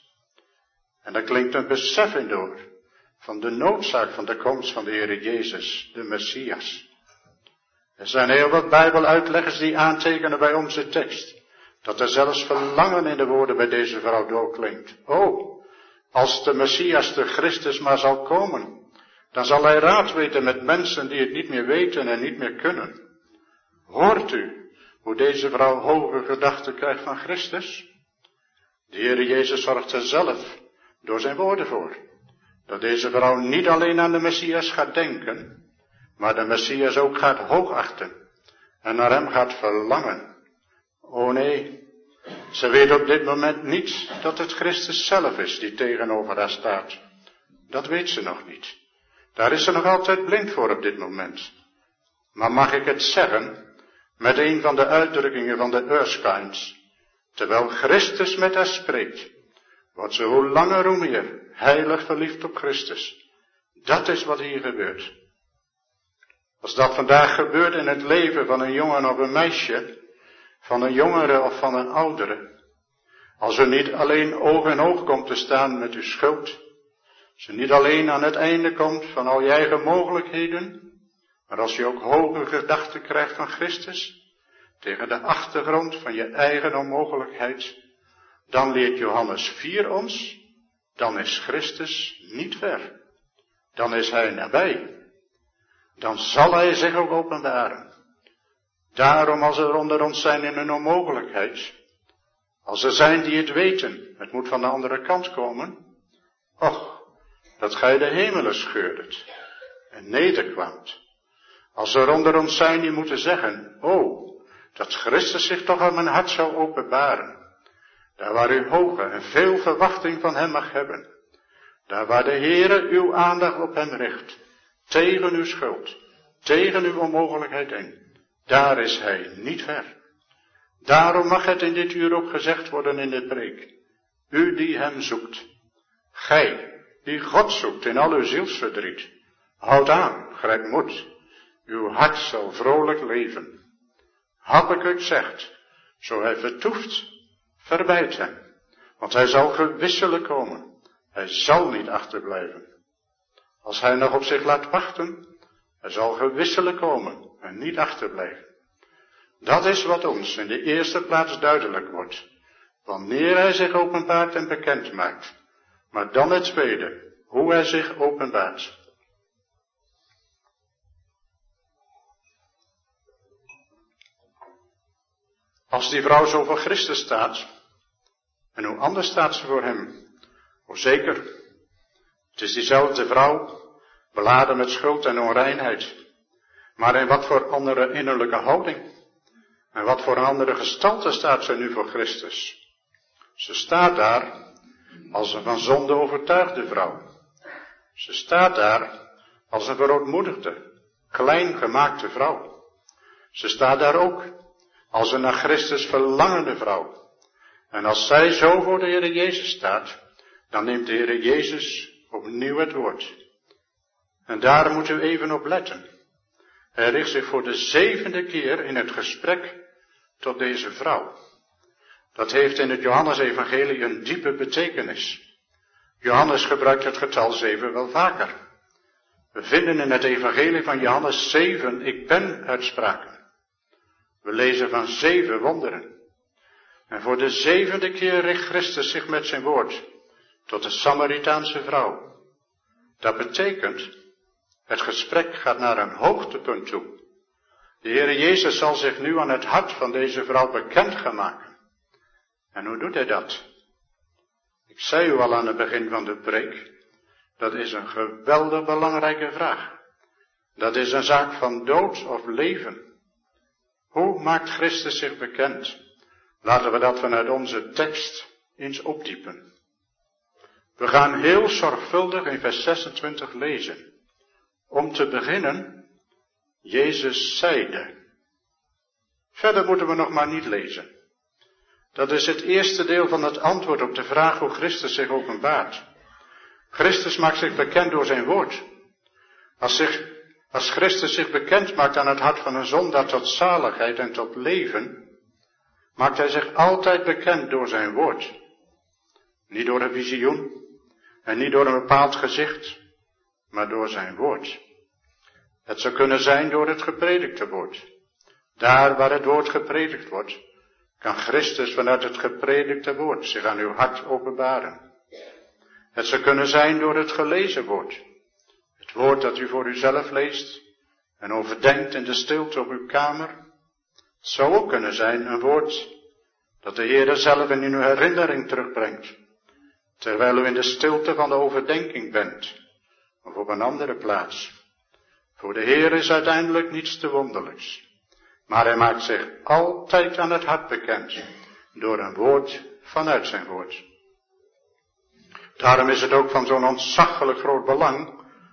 En daar klinkt een besef in door van de noodzaak van de komst van de Heer Jezus, de Messias. Er zijn heel wat Bijbeluitleggers die aantekenen bij onze tekst, dat er zelfs verlangen in de woorden bij deze vrouw doorklinkt. Oh, als de Messias, de Christus, maar zal komen, dan zal hij raad weten met mensen die het niet meer weten en niet meer kunnen. Hoort u hoe deze vrouw hoge gedachten krijgt van Christus? De Heer Jezus zorgt er zelf door zijn woorden voor, dat deze vrouw niet alleen aan de Messias gaat denken, maar de Messias ook gaat hoogachten en naar hem gaat verlangen. O nee, ze weet op dit moment niet dat het Christus zelf is die tegenover haar staat. Dat weet ze nog niet. Daar is ze nog altijd blind voor op dit moment. Maar mag ik het zeggen, met een van de uitdrukkingen van de Erskines, terwijl Christus met haar spreekt, wordt ze hoe langer hoe meer heilig verliefd op Christus. Dat is wat hier gebeurt. Als dat vandaag gebeurt in het leven van een jongen of een meisje, van een jongere of van een oudere, als u niet alleen oog in oog komt te staan met uw schuld, als u niet alleen aan het einde komt van al je eigen mogelijkheden, maar als je ook hoge gedachten krijgt van Christus, tegen de achtergrond van je eigen onmogelijkheid, dan leert Johannes vier ons, dan is Christus niet ver. Dan is hij nabij. Dan zal hij zich ook openbaren. Daarom als er onder ons zijn in een onmogelijkheid, als er zijn die het weten, het moet van de andere kant komen, och, dat gij de hemelen scheurdet en nederkwaamt. Als er onder ons zijn die moeten zeggen, oh, dat Christus zich toch aan mijn hart zou openbaren. Daar waar u hoge en veel verwachting van hem mag hebben. Daar waar de Heere uw aandacht op hem richt. Tegen uw schuld. Tegen uw onmogelijkheid in. Daar is hij niet ver. Daarom mag het in dit uur ook gezegd worden in de preek. U die hem zoekt. Gij die God zoekt in al uw zielsverdriet. Houd aan, grijp moed. Uw hart zal vrolijk leven. Habakkuk zegt, zo hij vertoeft, verbeid hem. Want hij zal gewisselijk komen. Hij zal niet achterblijven. Als hij nog op zich laat wachten, hij zal gewisselijk komen en niet achterblijven. Dat is wat ons in de eerste plaats duidelijk wordt, wanneer hij zich openbaart en bekend maakt. Maar dan het tweede, hoe hij zich openbaart. Als die vrouw zo voor Christus staat, en hoe anders staat ze voor hem? O zeker, het is diezelfde vrouw, beladen met schuld en onreinheid. Maar in wat voor andere innerlijke houding? En wat voor een andere gestalte staat ze nu voor Christus? Ze staat daar als een van zonde overtuigde vrouw. Ze staat daar als een verootmoedigde, klein gemaakte vrouw. Ze staat daar ook als een naar Christus verlangende vrouw. En als zij zo voor de Heere Jezus staat, dan neemt de Heere Jezus opnieuw het woord. En daar moet u even op letten. Hij richt zich voor de zevende keer in het gesprek tot deze vrouw. Dat heeft in het Johannesevangelie een diepe betekenis. Johannes gebruikt het getal zeven wel vaker. We vinden in het evangelie van Johannes zeven ik ben uitspraken. We lezen van zeven wonderen. En voor de zevende keer richt Christus zich met zijn woord tot de Samaritaanse vrouw. Dat betekent, het gesprek gaat naar een hoogtepunt toe. De Heere Jezus zal zich nu aan het hart van deze vrouw bekend gaan maken. En hoe doet hij dat? Ik zei u al aan het begin van de preek, dat is een geweldig belangrijke vraag. Dat is een zaak van dood of leven. Hoe maakt Christus zich bekend? Laten we dat vanuit onze tekst eens opdiepen. We gaan heel zorgvuldig in vers zesentwintig lezen. Om te beginnen, Jezus zeide. Verder moeten we nog maar niet lezen. Dat is het eerste deel van het antwoord op de vraag hoe Christus zich openbaart. Christus maakt zich bekend door zijn woord. Als, zich, als Christus zich bekend maakt aan het hart van een zondaar tot zaligheid en tot leven, maakt hij zich altijd bekend door zijn woord. Niet door een visioen en niet door een bepaald gezicht, maar door zijn woord. Het zou kunnen zijn door het gepredikte woord. Daar waar het woord gepredikt wordt, kan Christus vanuit het gepredikte woord zich aan uw hart openbaren. Het zou kunnen zijn door het gelezen woord. Het woord dat u voor uzelf leest en overdenkt in de stilte op uw kamer. Het zou ook kunnen zijn een woord dat de Heere zelf in uw herinnering terugbrengt, terwijl u in de stilte van de overdenking bent, of op een andere plaats. Voor de Heer is uiteindelijk niets te wonderlijks, maar hij maakt zich altijd aan het hart bekend, door een woord vanuit zijn woord. Daarom is het ook van zo'n ontzaglijk groot belang,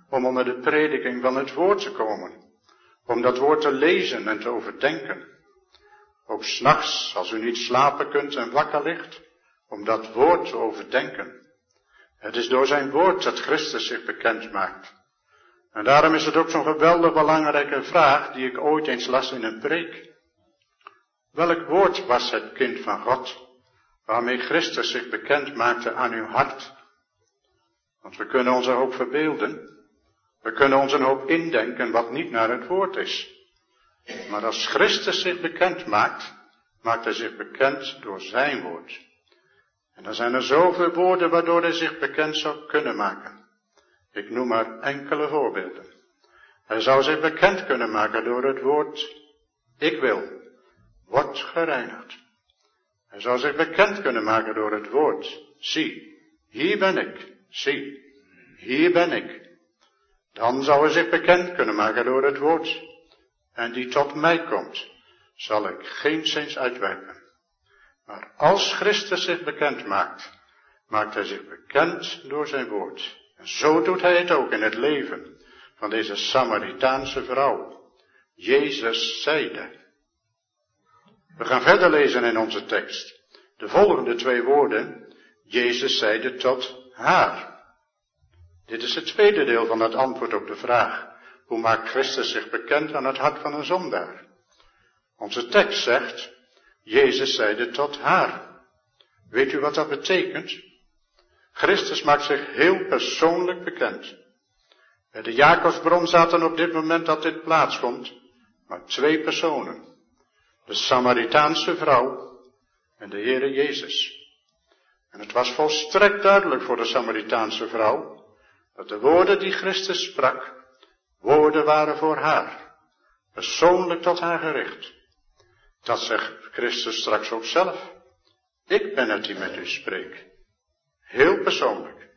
om onder de prediking van het woord te komen. Om dat woord te lezen en te overdenken. Ook 's nachts, als u niet slapen kunt en wakker ligt, om dat woord te overdenken. Het is door zijn woord dat Christus zich bekend maakt. En daarom is het ook zo'n geweldig belangrijke vraag die ik ooit eens las in een preek. Welk woord was het kind van God, waarmee Christus zich bekend maakte aan uw hart? Want we kunnen ons er ook verbeelden. We kunnen ons een hoop indenken wat niet naar het woord is. Maar als Christus zich bekend maakt, maakt hij zich bekend door zijn woord. En dan zijn er zoveel woorden waardoor hij zich bekend zou kunnen maken. Ik noem maar enkele voorbeelden. Hij zou zich bekend kunnen maken door het woord, ik wil, word gereinigd. Hij zou zich bekend kunnen maken door het woord, zie, hier ben ik, zie, hier ben ik. Dan zou hij zich bekend kunnen maken door het woord, en die tot mij komt, zal ik geenszins uitwerpen. Maar als Christus zich bekend maakt, maakt hij zich bekend door zijn woord. En zo doet hij het ook in het leven van deze Samaritaanse vrouw. Jezus zeide. We gaan verder lezen in onze tekst. De volgende twee woorden, Jezus zeide tot haar. Dit is het tweede deel van het antwoord op de vraag, hoe maakt Christus zich bekend aan het hart van een zondaar? Onze tekst zegt, Jezus zeide tot haar. Weet u wat dat betekent? Christus maakt zich heel persoonlijk bekend. Bij de Jacobsbron zaten op dit moment dat dit plaatsvond, maar twee personen. De Samaritaanse vrouw en de Heere Jezus. En het was volstrekt duidelijk voor de Samaritaanse vrouw, dat de woorden die Christus sprak, woorden waren voor haar. Persoonlijk tot haar gericht. Dat zegt Christus straks ook zelf. Ik ben het die met u spreek. Heel persoonlijk.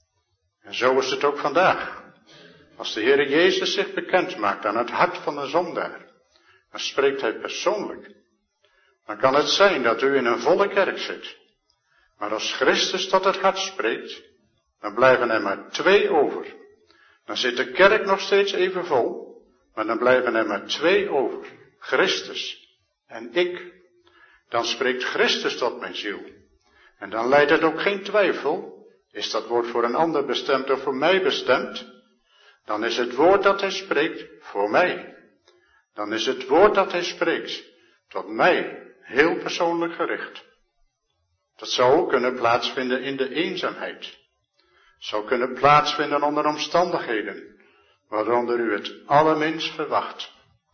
En zo is het ook vandaag. Als de Heere Jezus zich bekend maakt aan het hart van een zondaar, dan spreekt hij persoonlijk. Dan kan het zijn dat u in een volle kerk zit. Maar als Christus tot het hart spreekt, dan blijven er maar twee over. Dan zit de kerk nog steeds even vol, maar dan blijven er maar twee over. Christus en ik. Dan spreekt Christus tot mijn ziel. En dan leidt het ook geen twijfel. Is dat woord voor een ander bestemd of voor mij bestemd? Dan is het woord dat hij spreekt voor mij. Dan is het woord dat hij spreekt tot mij heel persoonlijk gericht. Dat zou ook kunnen plaatsvinden in de eenzaamheid. Zou kunnen plaatsvinden onder omstandigheden waaronder u het allerminst verwacht.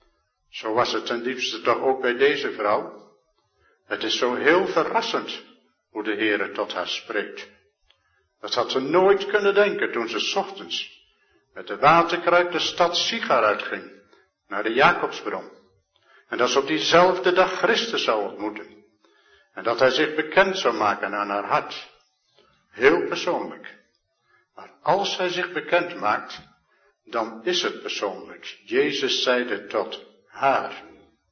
Zo was het ten diepste toch ook bij deze vrouw. Het is zo heel verrassend hoe de Heere tot haar spreekt. Dat had ze nooit kunnen denken toen ze 's ochtends met de waterkruik de stad Sigar uitging, naar de Jacobsbron. En dat ze op diezelfde dag Christus zou ontmoeten. En dat hij zich bekend zou maken aan haar hart. Heel persoonlijk. Maar als hij zich bekend maakt, dan is het persoonlijk. Jezus zeide tot haar.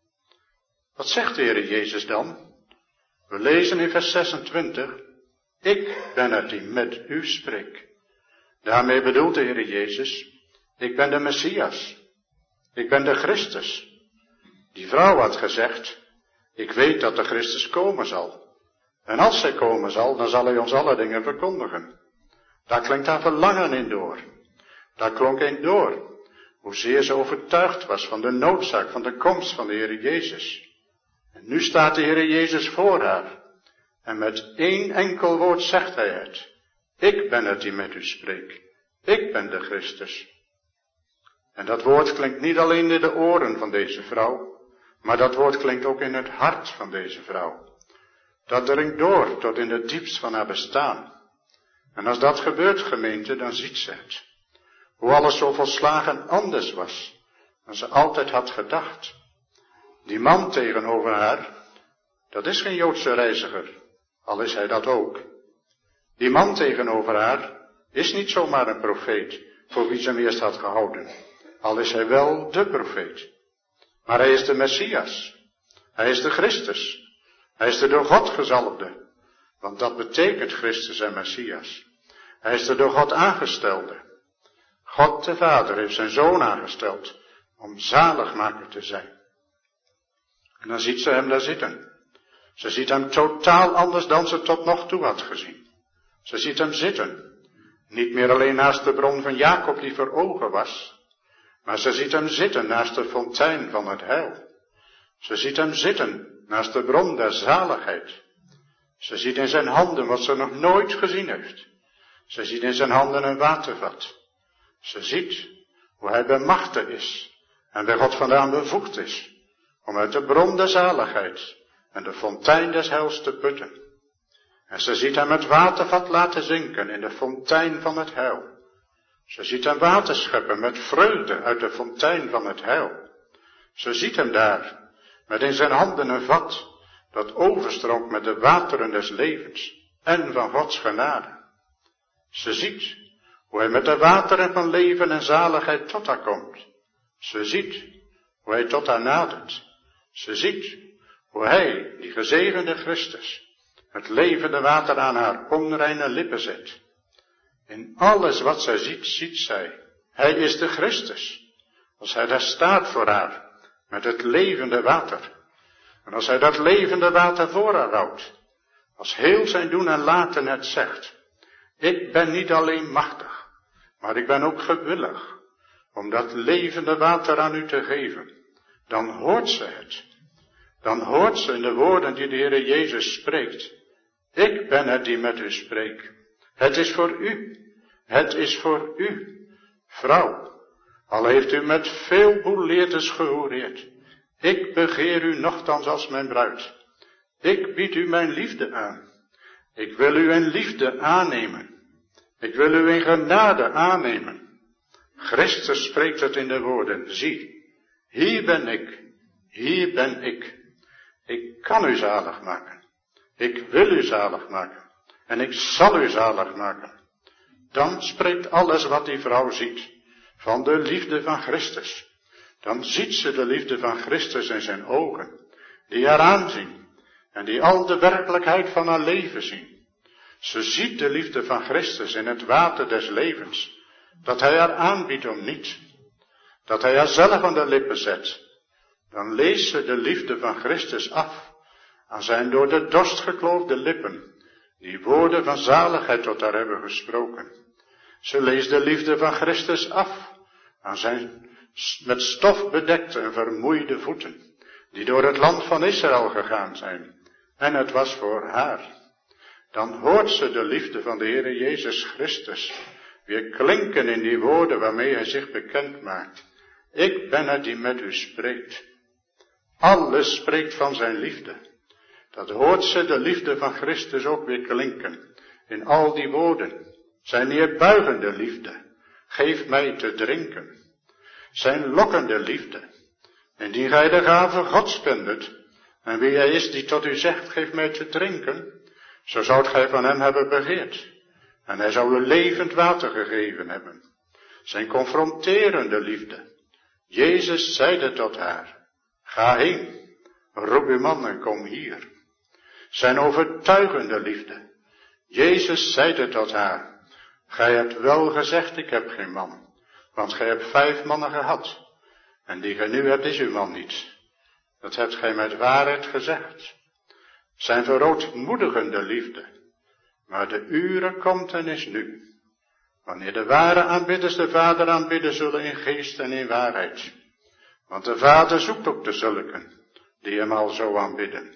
Wat zegt de Heere Jezus dan? We lezen in vers zesentwintig. Ik ben het die met u spreek. Daarmee bedoelt de Heere Jezus, ik ben de Messias. Ik ben de Christus. Die vrouw had gezegd, ik weet dat de Christus komen zal. En als hij komen zal, dan zal hij ons alle dingen verkondigen. Daar klinkt haar verlangen in door. Daar klonk in door, hoezeer ze overtuigd was van de noodzaak van de komst van de Heere Jezus. En nu staat de Heere Jezus voor haar. En met één enkel woord zegt hij het. Ik ben het die met u spreek. Ik ben de Christus. En dat woord klinkt niet alleen in de oren van deze vrouw, maar dat woord klinkt ook in het hart van deze vrouw. Dat dringt door tot in het diepst van haar bestaan. En als dat gebeurt, gemeente, dan ziet ze het. Hoe alles zo volslagen anders was dan ze altijd had gedacht. Die man tegenover haar, dat is geen Joodse reiziger, al is hij dat ook. Die man tegenover haar is niet zomaar een profeet, voor wie ze hem eerst had gehouden, al is hij wel de profeet. Maar hij is de Messias, hij is de Christus, hij is de door God gezalfde, want dat betekent Christus en Messias. Hij is de door God aangestelde. God de Vader heeft zijn Zoon aangesteld om zaligmaker te zijn. En dan ziet ze hem daar zitten. Ze ziet hem totaal anders dan ze tot nog toe had gezien. Ze ziet hem zitten. Niet meer alleen naast de bron van Jacob die voor ogen was, maar ze ziet hem zitten naast de fontein van het heil. Ze ziet hem zitten naast de bron der zaligheid. Ze ziet in zijn handen wat ze nog nooit gezien heeft. Ze ziet in zijn handen een watervat. Ze ziet hoe hij bemachtigd is en bij God vandaan bevoegd is om uit de bron der zaligheid en de fontein des heils te putten. En ze ziet hem het watervat laten zinken in de fontein van het heil. Ze ziet hem water scheppen met vreugde uit de fontein van het heil. Ze ziet hem daar met in zijn handen een vat dat overstroomt met de wateren des levens en van Gods genade. Ze ziet hoe hij met de wateren van leven en zaligheid tot haar komt. Ze ziet hoe hij tot haar nadert. Ze ziet hoe hij, die gezegende Christus, het levende water aan haar onreine lippen zet. In alles wat zij ziet, ziet zij, hij is de Christus. Als hij daar staat voor haar, met het levende water. En als hij dat levende water voor haar houdt, als heel zijn doen en laten het zegt, ik ben niet alleen machtig, maar ik ben ook gewillig om dat levende water aan u te geven. Dan hoort ze het. Dan hoort ze in de woorden die de Heere Jezus spreekt. Ik ben het die met u spreekt. Het is voor u. Het is voor u. Vrouw, al heeft u met veel boeleerders gehoereerd. Ik begeer u nochtans als mijn bruid. Ik bied u mijn liefde aan. Ik wil u in liefde aannemen. Ik wil u in genade aannemen. Christus spreekt het in de woorden. Zie, hier ben ik. Hier ben ik. Ik kan u zalig maken. Ik wil u zalig maken. En ik zal u zalig maken. Dan spreekt alles wat die vrouw ziet van de liefde van Christus. Dan ziet ze de liefde van Christus in zijn ogen, die haar aanzien en die al de werkelijkheid van haar leven zien. Ze ziet de liefde van Christus in het water des levens, dat hij haar aanbiedt om niet, dat hij haar zelf aan de lippen zet. Dan leest ze de liefde van Christus af aan zijn door de dorst gekloofde lippen, die woorden van zaligheid tot haar hebben gesproken. Ze leest de liefde van Christus af aan zijn met stof bedekte en vermoeide voeten, die door het land van Israël gegaan zijn. En het was voor haar. Dan hoort ze de liefde van de Heere Jezus Christus weer klinken in die woorden waarmee hij zich bekend maakt. Ik ben het die met u spreekt. Alles spreekt van zijn liefde. Dat hoort ze de liefde van Christus ook weer klinken in al die woorden. Zijn neerbuigende liefde, geef mij te drinken. Zijn lokkende liefde, indien gij de gave Gods spendet, en wie hij is die tot u zegt, geef mij te drinken, zo zoudt gij van hem hebben begeerd, en hij zou u levend water gegeven hebben. Zijn confronterende liefde, Jezus zeide tot haar, ga heen, roep uw man en kom hier. Zijn overtuigende liefde, Jezus zeide tot haar, gij hebt wel gezegd, ik heb geen man. Want gij hebt vijf mannen gehad. En die gij nu hebt is uw man niet. Dat hebt gij met waarheid gezegd. Zijn verootmoedigende liefde. Maar de uren komt en is nu. Wanneer de ware aanbidders de Vader aanbidden zullen in geest en in waarheid. Want de Vader zoekt ook de zulken die hem al zo aanbidden.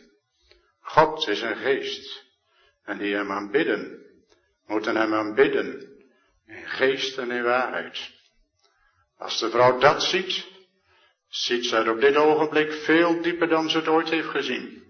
God is een geest. En die hem aanbidden, moeten hem aanbidden in geest en in waarheid. Als de vrouw dat ziet, ziet ze er op dit ogenblik veel dieper dan ze het ooit heeft gezien.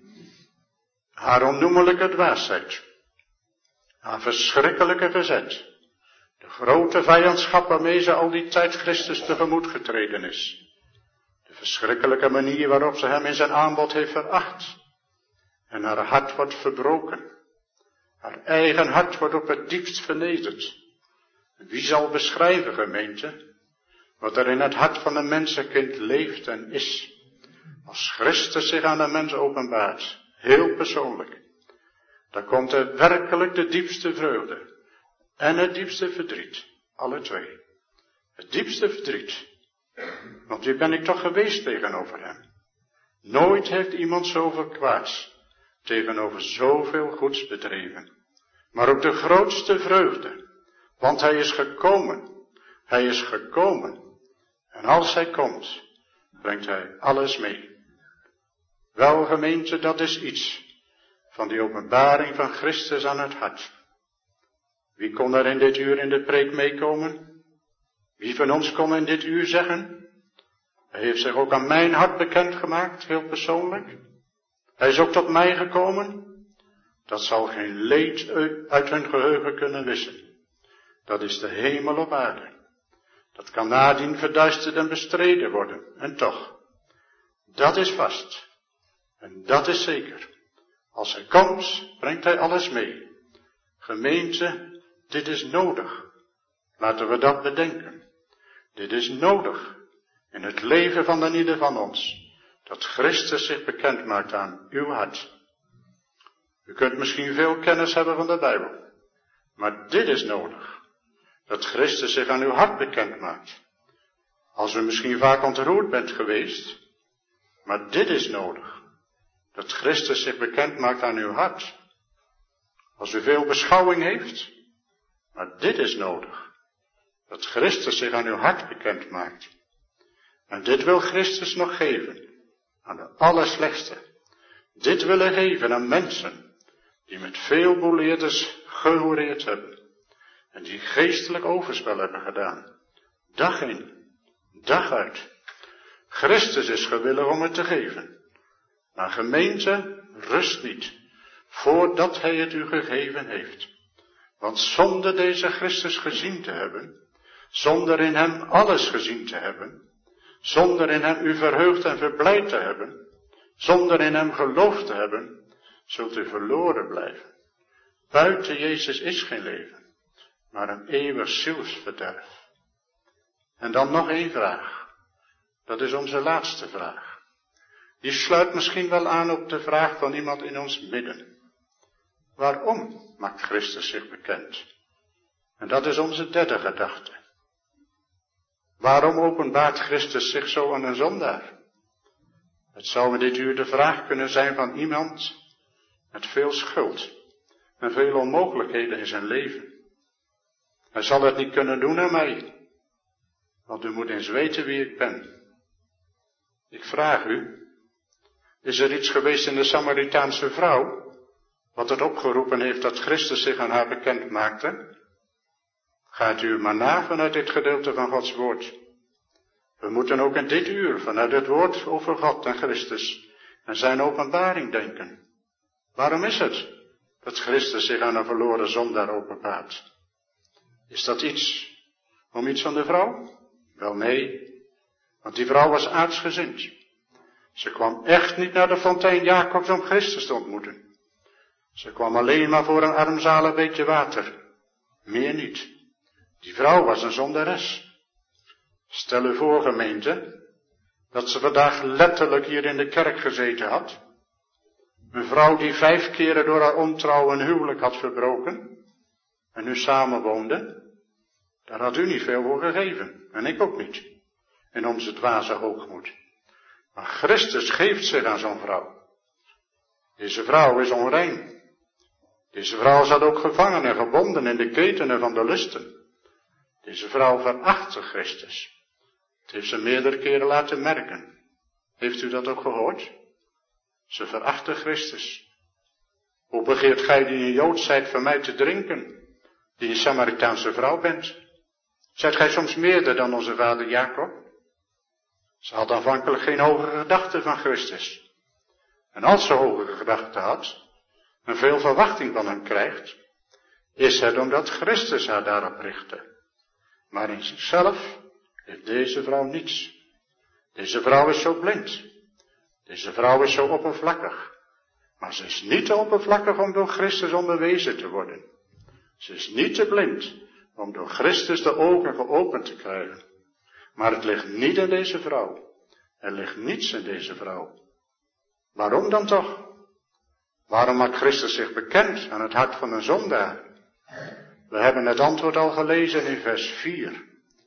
Haar onnoemelijke dwaasheid, haar verschrikkelijke verzet, de grote vijandschap waarmee ze al die tijd Christus tegemoet getreden is, de verschrikkelijke manier waarop ze hem in zijn aanbod heeft veracht, en haar hart wordt verbroken, haar eigen hart wordt op het diepst vernederd. Wie zal beschrijven, gemeente, wat er in het hart van een mensenkind leeft en is, als Christus zich aan de mens openbaart, heel persoonlijk, dan komt er werkelijk de diepste vreugde en het diepste verdriet, alle twee. Het diepste verdriet. Want wie ben ik toch geweest tegenover hem? Nooit heeft iemand zoveel kwaads tegenover zoveel goeds bedreven. Maar ook de grootste vreugde. Want hij is gekomen. Hij is gekomen. En als hij komt, brengt hij alles mee. Wel, gemeente, dat is iets van die openbaring van Christus aan het hart. Wie kon er in dit uur in de preek meekomen? Wie van ons kon in dit uur zeggen? Hij heeft zich ook aan mijn hart bekendgemaakt, heel persoonlijk. Hij is ook tot mij gekomen. Dat zal geen leed uit hun geheugen kunnen wissen. Dat is de hemel op aarde. Dat kan nadien verduisterd en bestreden worden. En toch, dat is vast. En dat is zeker. Als hij komt, brengt hij alles mee. Gemeente, dit is nodig. Laten we dat bedenken. Dit is nodig. In het leven van een ieder van ons. Dat Christus zich bekend maakt aan uw hart. U kunt misschien veel kennis hebben van de Bijbel. Maar dit is nodig. Dat Christus zich aan uw hart bekend maakt. Als u misschien vaak ontroerd bent geweest. Maar dit is nodig. Dat Christus zich bekend maakt aan uw hart. Als u veel beschouwing heeft. Maar dit is nodig. Dat Christus zich aan uw hart bekend maakt. En dit wil Christus nog geven. Aan de allerslechtste. Dit willen geven aan mensen. Die met veel boeleerders gehoreerd hebben. En die geestelijk overspel hebben gedaan. Dag in, dag uit. Christus is gewillig om het te geven. Maar gemeente, rust niet. Voordat hij het u gegeven heeft. Want zonder deze Christus gezien te hebben. Zonder in hem alles gezien te hebben. Zonder in hem u verheugd en verblijd te hebben. Zonder in hem geloofd te hebben. Zult u verloren blijven. Buiten Jezus is geen leven. Maar een eeuwig zielsverderf. En dan nog één vraag. Dat is onze laatste vraag. Die sluit misschien wel aan op de vraag van iemand in ons midden. Waarom maakt Christus zich bekend? En dat is onze derde gedachte. Waarom openbaart Christus zich zo aan een zondaar? Het zou in dit uur de vraag kunnen zijn van iemand met veel schuld en veel onmogelijkheden in zijn leven. Hij zal het niet kunnen doen aan mij, want u moet eens weten wie ik ben. Ik vraag u, is er iets geweest in de Samaritaanse vrouw, wat het opgeroepen heeft dat Christus zich aan haar bekend maakte? Gaat u maar na vanuit dit gedeelte van Gods woord. We moeten ook in dit uur vanuit het woord over God en Christus en zijn openbaring denken. Waarom is het dat Christus zich aan een verloren zondaar openbaart? Is dat iets om iets van de vrouw? Wel nee, want die vrouw was aardsgezind. Ze kwam echt niet naar de fontein Jacobs om Christus te ontmoeten. Ze kwam alleen maar voor een armzalig beetje water. Meer niet. Die vrouw was een zondares. Stel u voor, gemeente, dat ze vandaag letterlijk hier in de kerk gezeten had. Een vrouw die vijf keren door haar ontrouw een huwelijk had verbroken. En nu samenwoonde. Daar had u niet veel voor gegeven. En ik ook niet. In onze dwaze hoogmoed. Maar Christus geeft zich aan zo'n vrouw. Deze vrouw is onrein. Deze vrouw zat ook gevangen en gebonden in de ketenen van de lusten. Deze vrouw verachtte Christus. Het heeft ze meerdere keren laten merken. Heeft u dat ook gehoord? Ze verachtte Christus. Hoe begeert gij die een Jood zijt van mij te drinken, die een Samaritaanse vrouw bent? Zijt gij soms meerder dan onze vader Jacob? Ze had aanvankelijk geen hogere gedachten van Christus. En als ze hogere gedachten had, en veel verwachting van hem krijgt, is het omdat Christus haar daarop richtte. Maar in zichzelf heeft deze vrouw niets. Deze vrouw is zo blind. Deze vrouw is zo oppervlakkig. Maar ze is niet te oppervlakkig om door Christus onderwezen te worden. Ze is niet te blind om door Christus de ogen geopend te krijgen. Maar het ligt niet in deze vrouw. Er ligt niets in deze vrouw. Waarom dan toch? Waarom maakt Christus zich bekend aan het hart van een zondaar? We hebben het antwoord al gelezen in vers vier.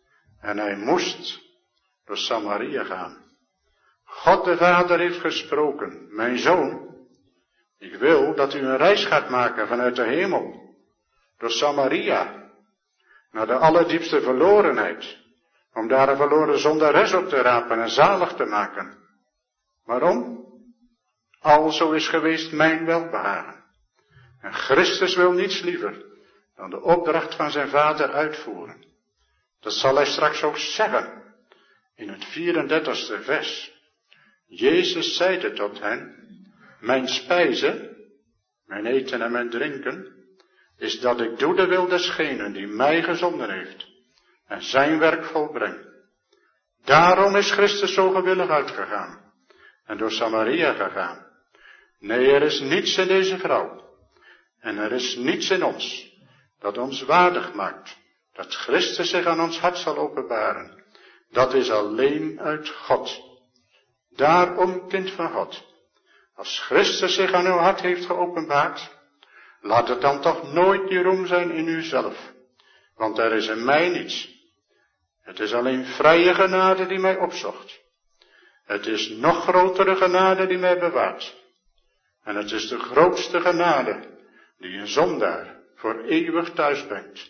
En hij moest door Samaria gaan. God de Vader heeft gesproken, mijn zoon, ik wil dat u een reis gaat maken vanuit de hemel, door Samaria, naar de allerdiepste verlorenheid, om daar een verloren zondares op te rapen en zalig te maken. Waarom? Alzo is geweest mijn welbehagen. En Christus wil niets liever dan de opdracht van zijn Vader uitvoeren. Dat zal hij straks ook zeggen, in het vierendertigste vers. Jezus zeide tot hen, mijn spijze, mijn eten en mijn drinken, is dat ik doe de wil desgenen die mij gezonden heeft, en zijn werk volbreng. Daarom is Christus zo gewillig uitgegaan, en door Samaria gegaan. Nee, er is niets in deze vrouw, en er is niets in ons, dat ons waardig maakt, dat Christus zich aan ons hart zal openbaren. Dat is alleen uit God. Daarom, kind van God, als Christus zich aan uw hart heeft geopenbaard, laat het dan toch nooit die roem zijn in uzelf, want er is in mij niets. Het is alleen vrije genade die mij opzocht. Het is nog grotere genade die mij bewaart. En het is de grootste genade die een zondaar voor eeuwig thuis brengt.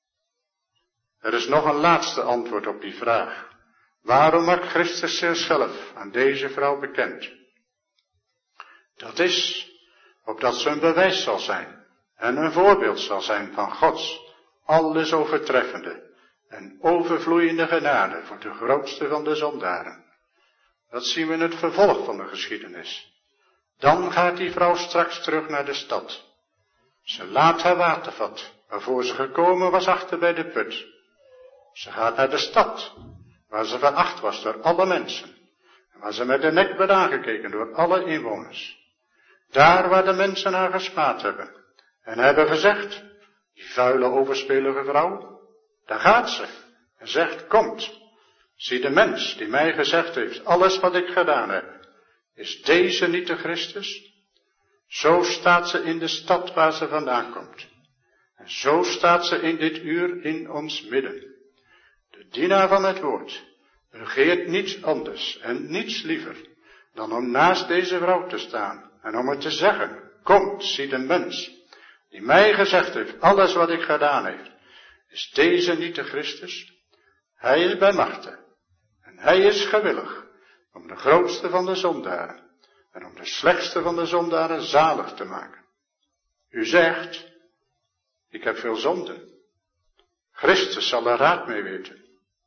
Er is nog een laatste antwoord op die vraag. Waarom maakt Christus zichzelf aan deze vrouw bekend? Dat is, opdat ze een bewijs zal zijn en een voorbeeld zal zijn van Gods alles overtreffende en overvloeiende genade voor de grootste van de zondaren. Dat zien we in het vervolg van de geschiedenis. Dan gaat die vrouw straks terug naar de stad. Ze laat haar watervat, waarvoor ze gekomen was, achter bij de put. Ze gaat naar de stad, waar ze veracht was door alle mensen, en waar ze met de nek werd aangekeken door alle inwoners. Daar waar de mensen haar gesmaad hebben, en hebben gezegd, die vuile overspelige vrouw, daar gaat ze, en zegt, komt, zie de mens die mij gezegd heeft, alles wat ik gedaan heb, is deze niet de Christus? Zo staat ze in de stad waar ze vandaan komt. En zo staat ze in dit uur in ons midden. De dienaar van het woord begeert niets anders en niets liever dan om naast deze vrouw te staan en om het te zeggen, komt, zie de mens die mij gezegd heeft, alles wat ik gedaan heb, is deze niet de Christus? Hij is bij machte en hij is gewillig om de grootste van de zondaren en om de slechtste van de zondaren zalig te maken. U zegt, ik heb veel zonden. Christus zal er raad mee weten.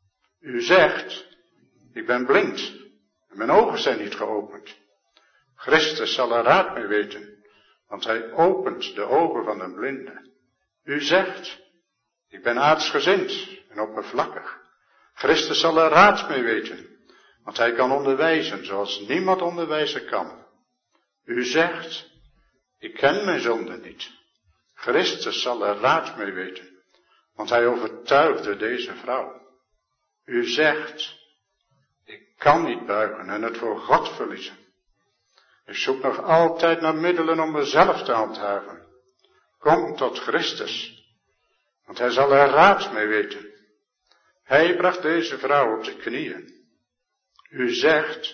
U zegt, ik ben blind en mijn ogen zijn niet geopend. Christus zal er raad mee weten, want hij opent de ogen van een blinde. U zegt, ik ben aardsgezind en oppervlakkig. Christus zal er raad mee weten, want hij kan onderwijzen zoals niemand onderwijzen kan. U zegt, ik ken mijn zonde niet. Christus zal er raad mee weten, want hij overtuigde deze vrouw. U zegt, ik kan niet buigen en het voor God verliezen. Ik zoek nog altijd naar middelen om mezelf te handhaven. Kom tot Christus, want hij zal er raad mee weten. Hij bracht deze vrouw op de knieën. U zegt,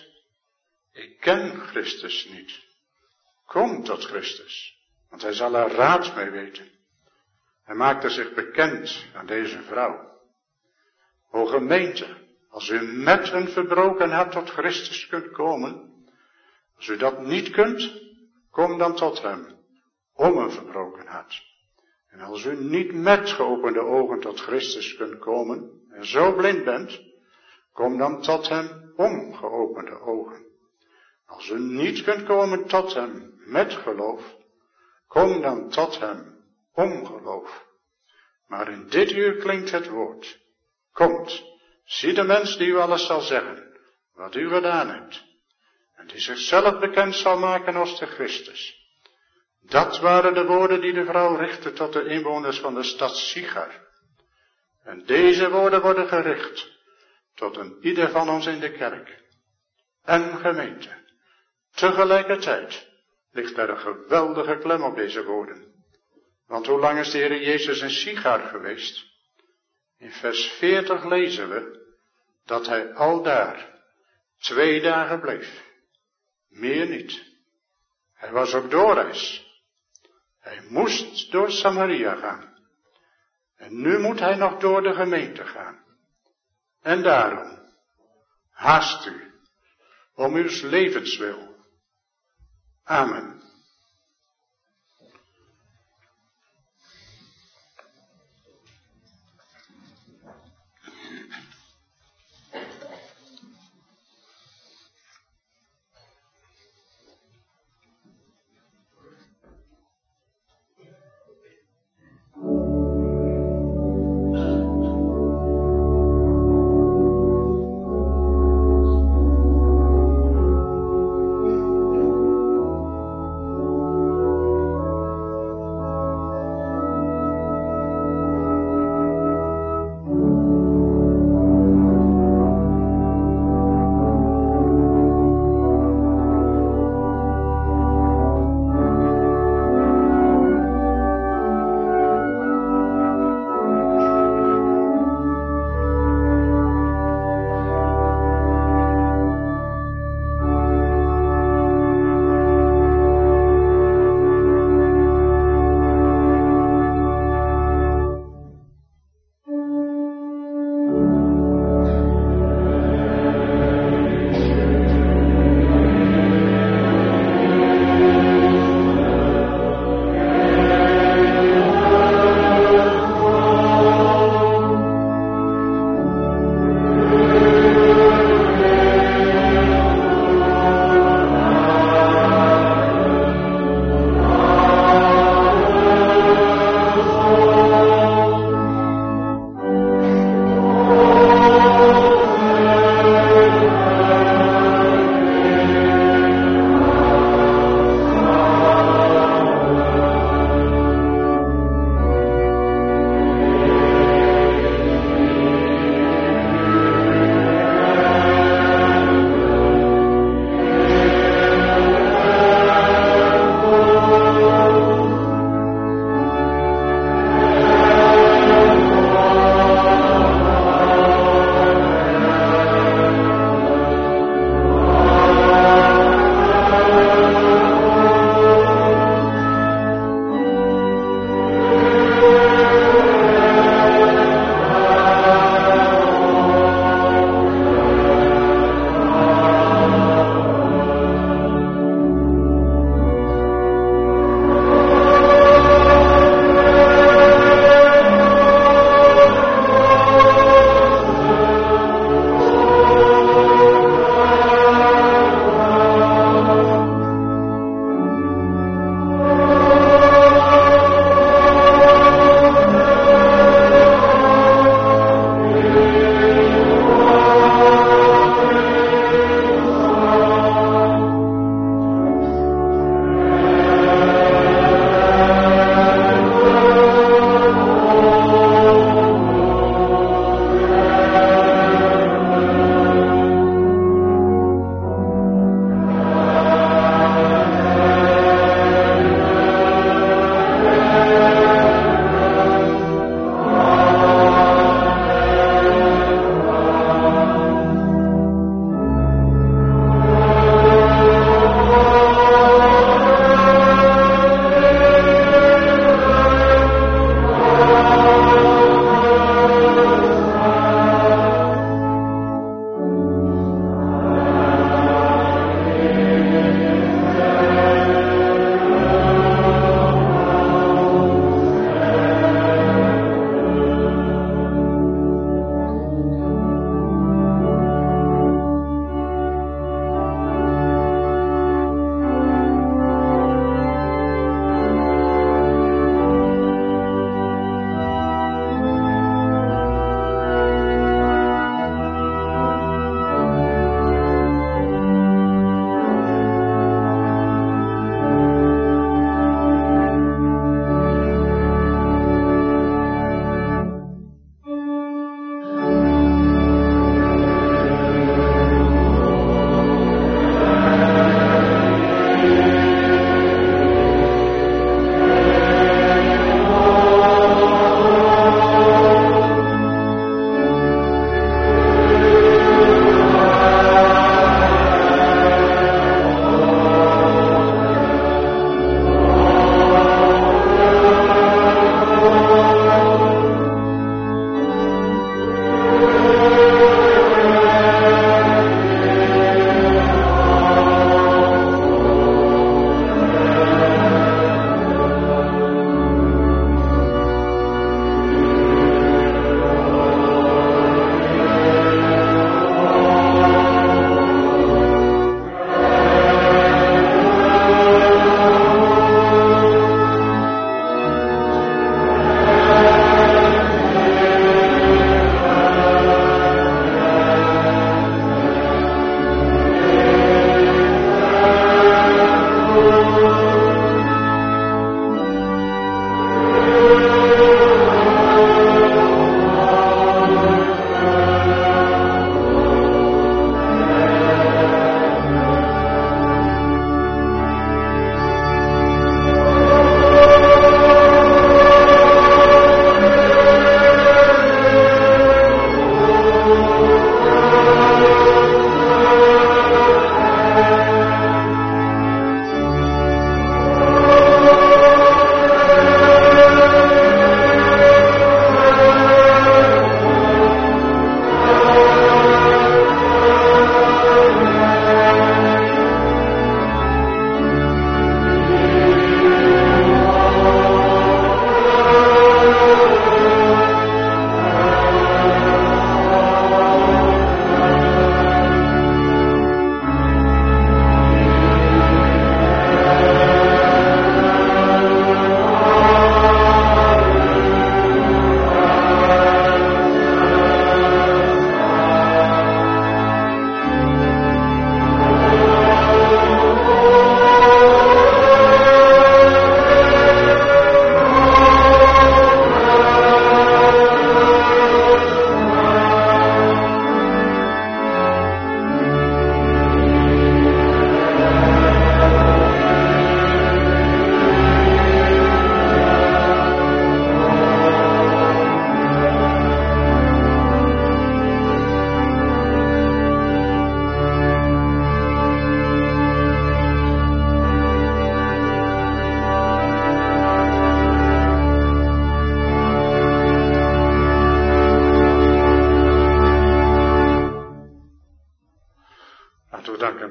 ik ken Christus niet. Kom tot Christus, want hij zal er raad mee weten. Hij maakte zich bekend aan deze vrouw. O gemeente, als u met een verbroken hart tot Christus kunt komen, als u dat niet kunt, kom dan tot hem, om een verbroken hart. En als u niet met geopende ogen tot Christus kunt komen, en zo blind bent, kom dan tot hem om geopende ogen. Als u niet kunt komen tot hem met geloof, kom dan tot hem om geloof. Maar in dit uur klinkt het woord. Komt, zie de mens die u alles zal zeggen, wat u gedaan hebt. En die zichzelf bekend zal maken als de Christus. Dat waren de woorden die de vrouw richtte tot de inwoners van de stad Sichar. En deze woorden worden gericht tot een ieder van ons in de kerk en gemeente. Tegelijkertijd ligt er een geweldige klem op deze woorden. Want hoe lang is de Heer Jezus in Sichar geweest? In vers veertig lezen we dat hij aldaar twee dagen bleef. Meer niet. Hij was op doorreis. Hij moest door Samaria gaan. En nu moet hij nog door de gemeente gaan. En daarom, haast u, om uw levenswil. Amen.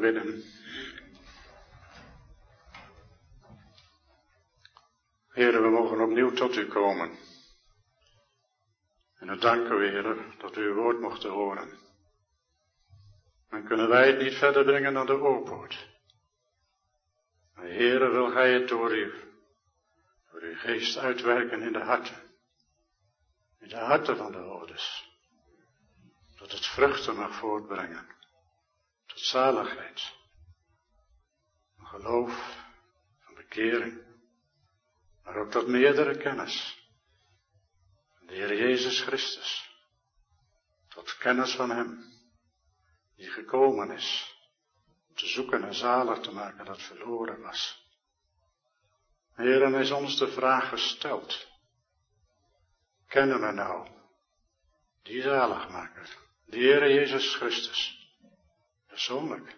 bidden. Heere, we mogen opnieuw tot u komen. En dan danken we, Heere, dat u uw woord mochten horen. Dan kunnen wij het niet verder brengen dan de oorpoort. Maar Heere, wil gij het door u, door uw geest uitwerken in de harten. In de harten van de ouders. Dat het vruchten mag voortbrengen. Tot zaligheid. Van geloof, van bekering. Maar ook tot meerdere kennis. Van de Heer Jezus Christus. Tot kennis van hem. Die gekomen is. Om te zoeken en zalig te maken dat verloren was. Heer, en is ons de vraag gesteld. Kennen we nou die zaligmaker, de Heer Jezus Christus, persoonlijk?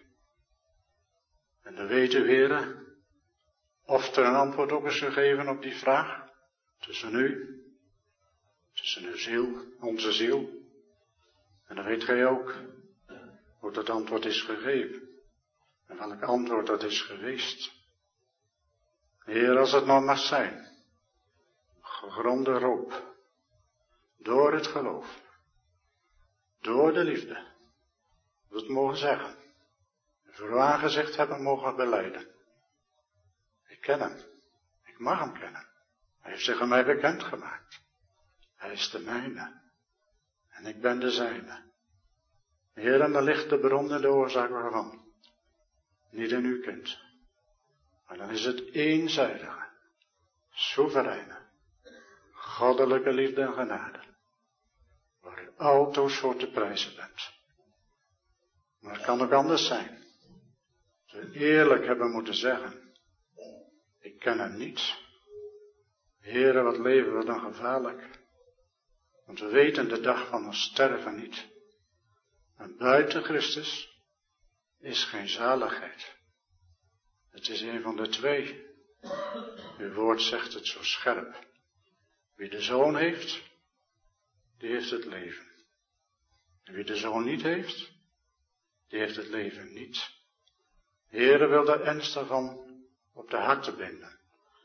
En dan weet u, Heer, of er een antwoord op is gegeven op die vraag, tussen u, tussen uw ziel, onze ziel. En dan weet gij ook hoe dat antwoord is gegeven, en welk antwoord dat is geweest. Heer, als het nou mag zijn, gegronde erop, door het geloof, door de liefde, we het mogen zeggen, voor uw aangezicht hebben mogen belijden. Ik ken hem, ik mag hem kennen. Hij heeft zich aan mij bekendgemaakt. Hij is de mijne, en ik ben de zijne. Heer, en daar ligt de bron en de oorzaak waarvan. Niet in u kunt. Maar dan is het eenzijdige, soevereine, goddelijke liefde en genade. Waar u altoos voor te prijzen bent. Maar het kan ook anders zijn. Dat we eerlijk hebben moeten zeggen. Ik ken hem niet. Heere, wat leven we dan gevaarlijk. Want we weten de dag van ons sterven niet. En buiten Christus is geen zaligheid. Het is een van de twee. Uw woord zegt het zo scherp. Wie de Zoon heeft, die heeft het leven. En wie de Zoon niet heeft, die heeft het leven niet. Heere, wil de ernst daarvan op de harten binden.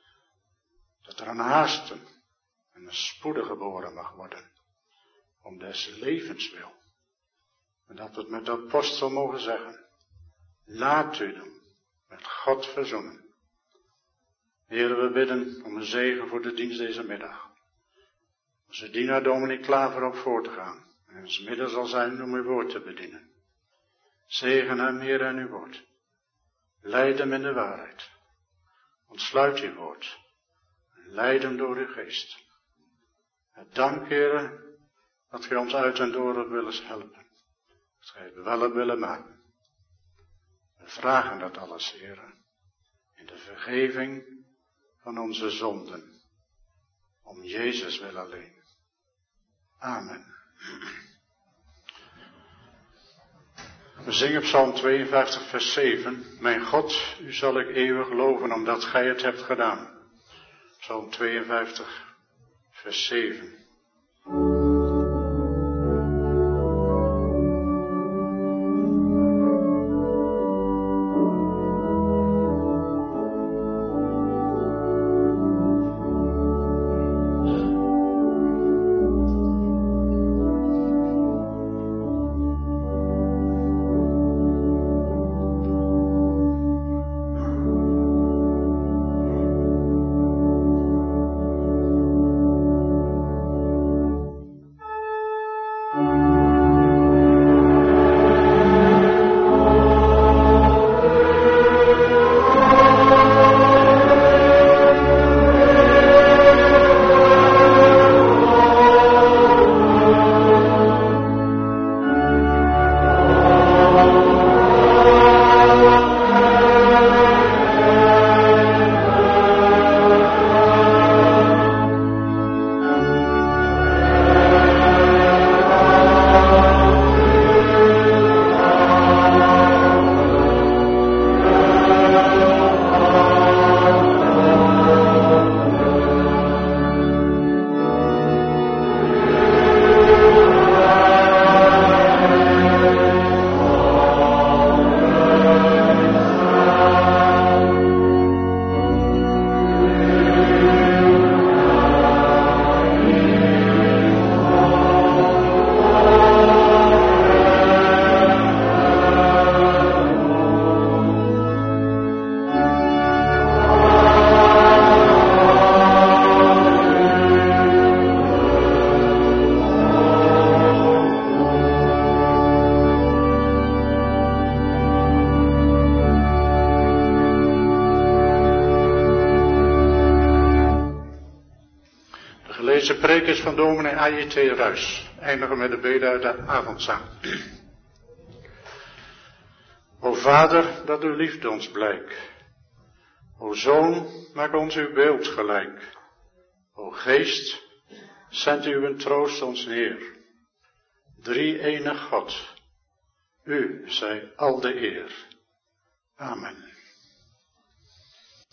Dat er een haasten en een spoedig geboren mag worden. Om des levens wil. En dat we het met de apostel mogen zeggen. Laat u dan met God verzoenen. Heere, we bidden om een zegen voor de dienst deze middag. Onze dienaar dominee Klaver ook voor te gaan. En ons midden zal zijn om uw woord te bedienen. Zegen hem, Heere, en uw woord. Leid hem in de waarheid. Ontsluit uw woord. Leid hem door uw geest. En dank, Heere, dat gij ons uit en door het willen helpen. Dat gij het wel hebt willen maken. We vragen dat alles, Heere, in de vergeving van onze zonden. Om Jezus wil alleen. Amen. We zingen Psalm tweeënvijftig vers zeven. Mijn God, u zal ik eeuwig loven omdat gij het hebt gedaan. Psalm tweeënvijftig vers zeven. Deze preek is van dominee A J T Ruys. Eindigen met de bede uit de avondzang. O Vader, dat uw liefde ons blijk. O Zoon, maak ons uw beeld gelijk. O Geest, zend uw troost ons neer. Drie enig God, u zij al de eer. Amen.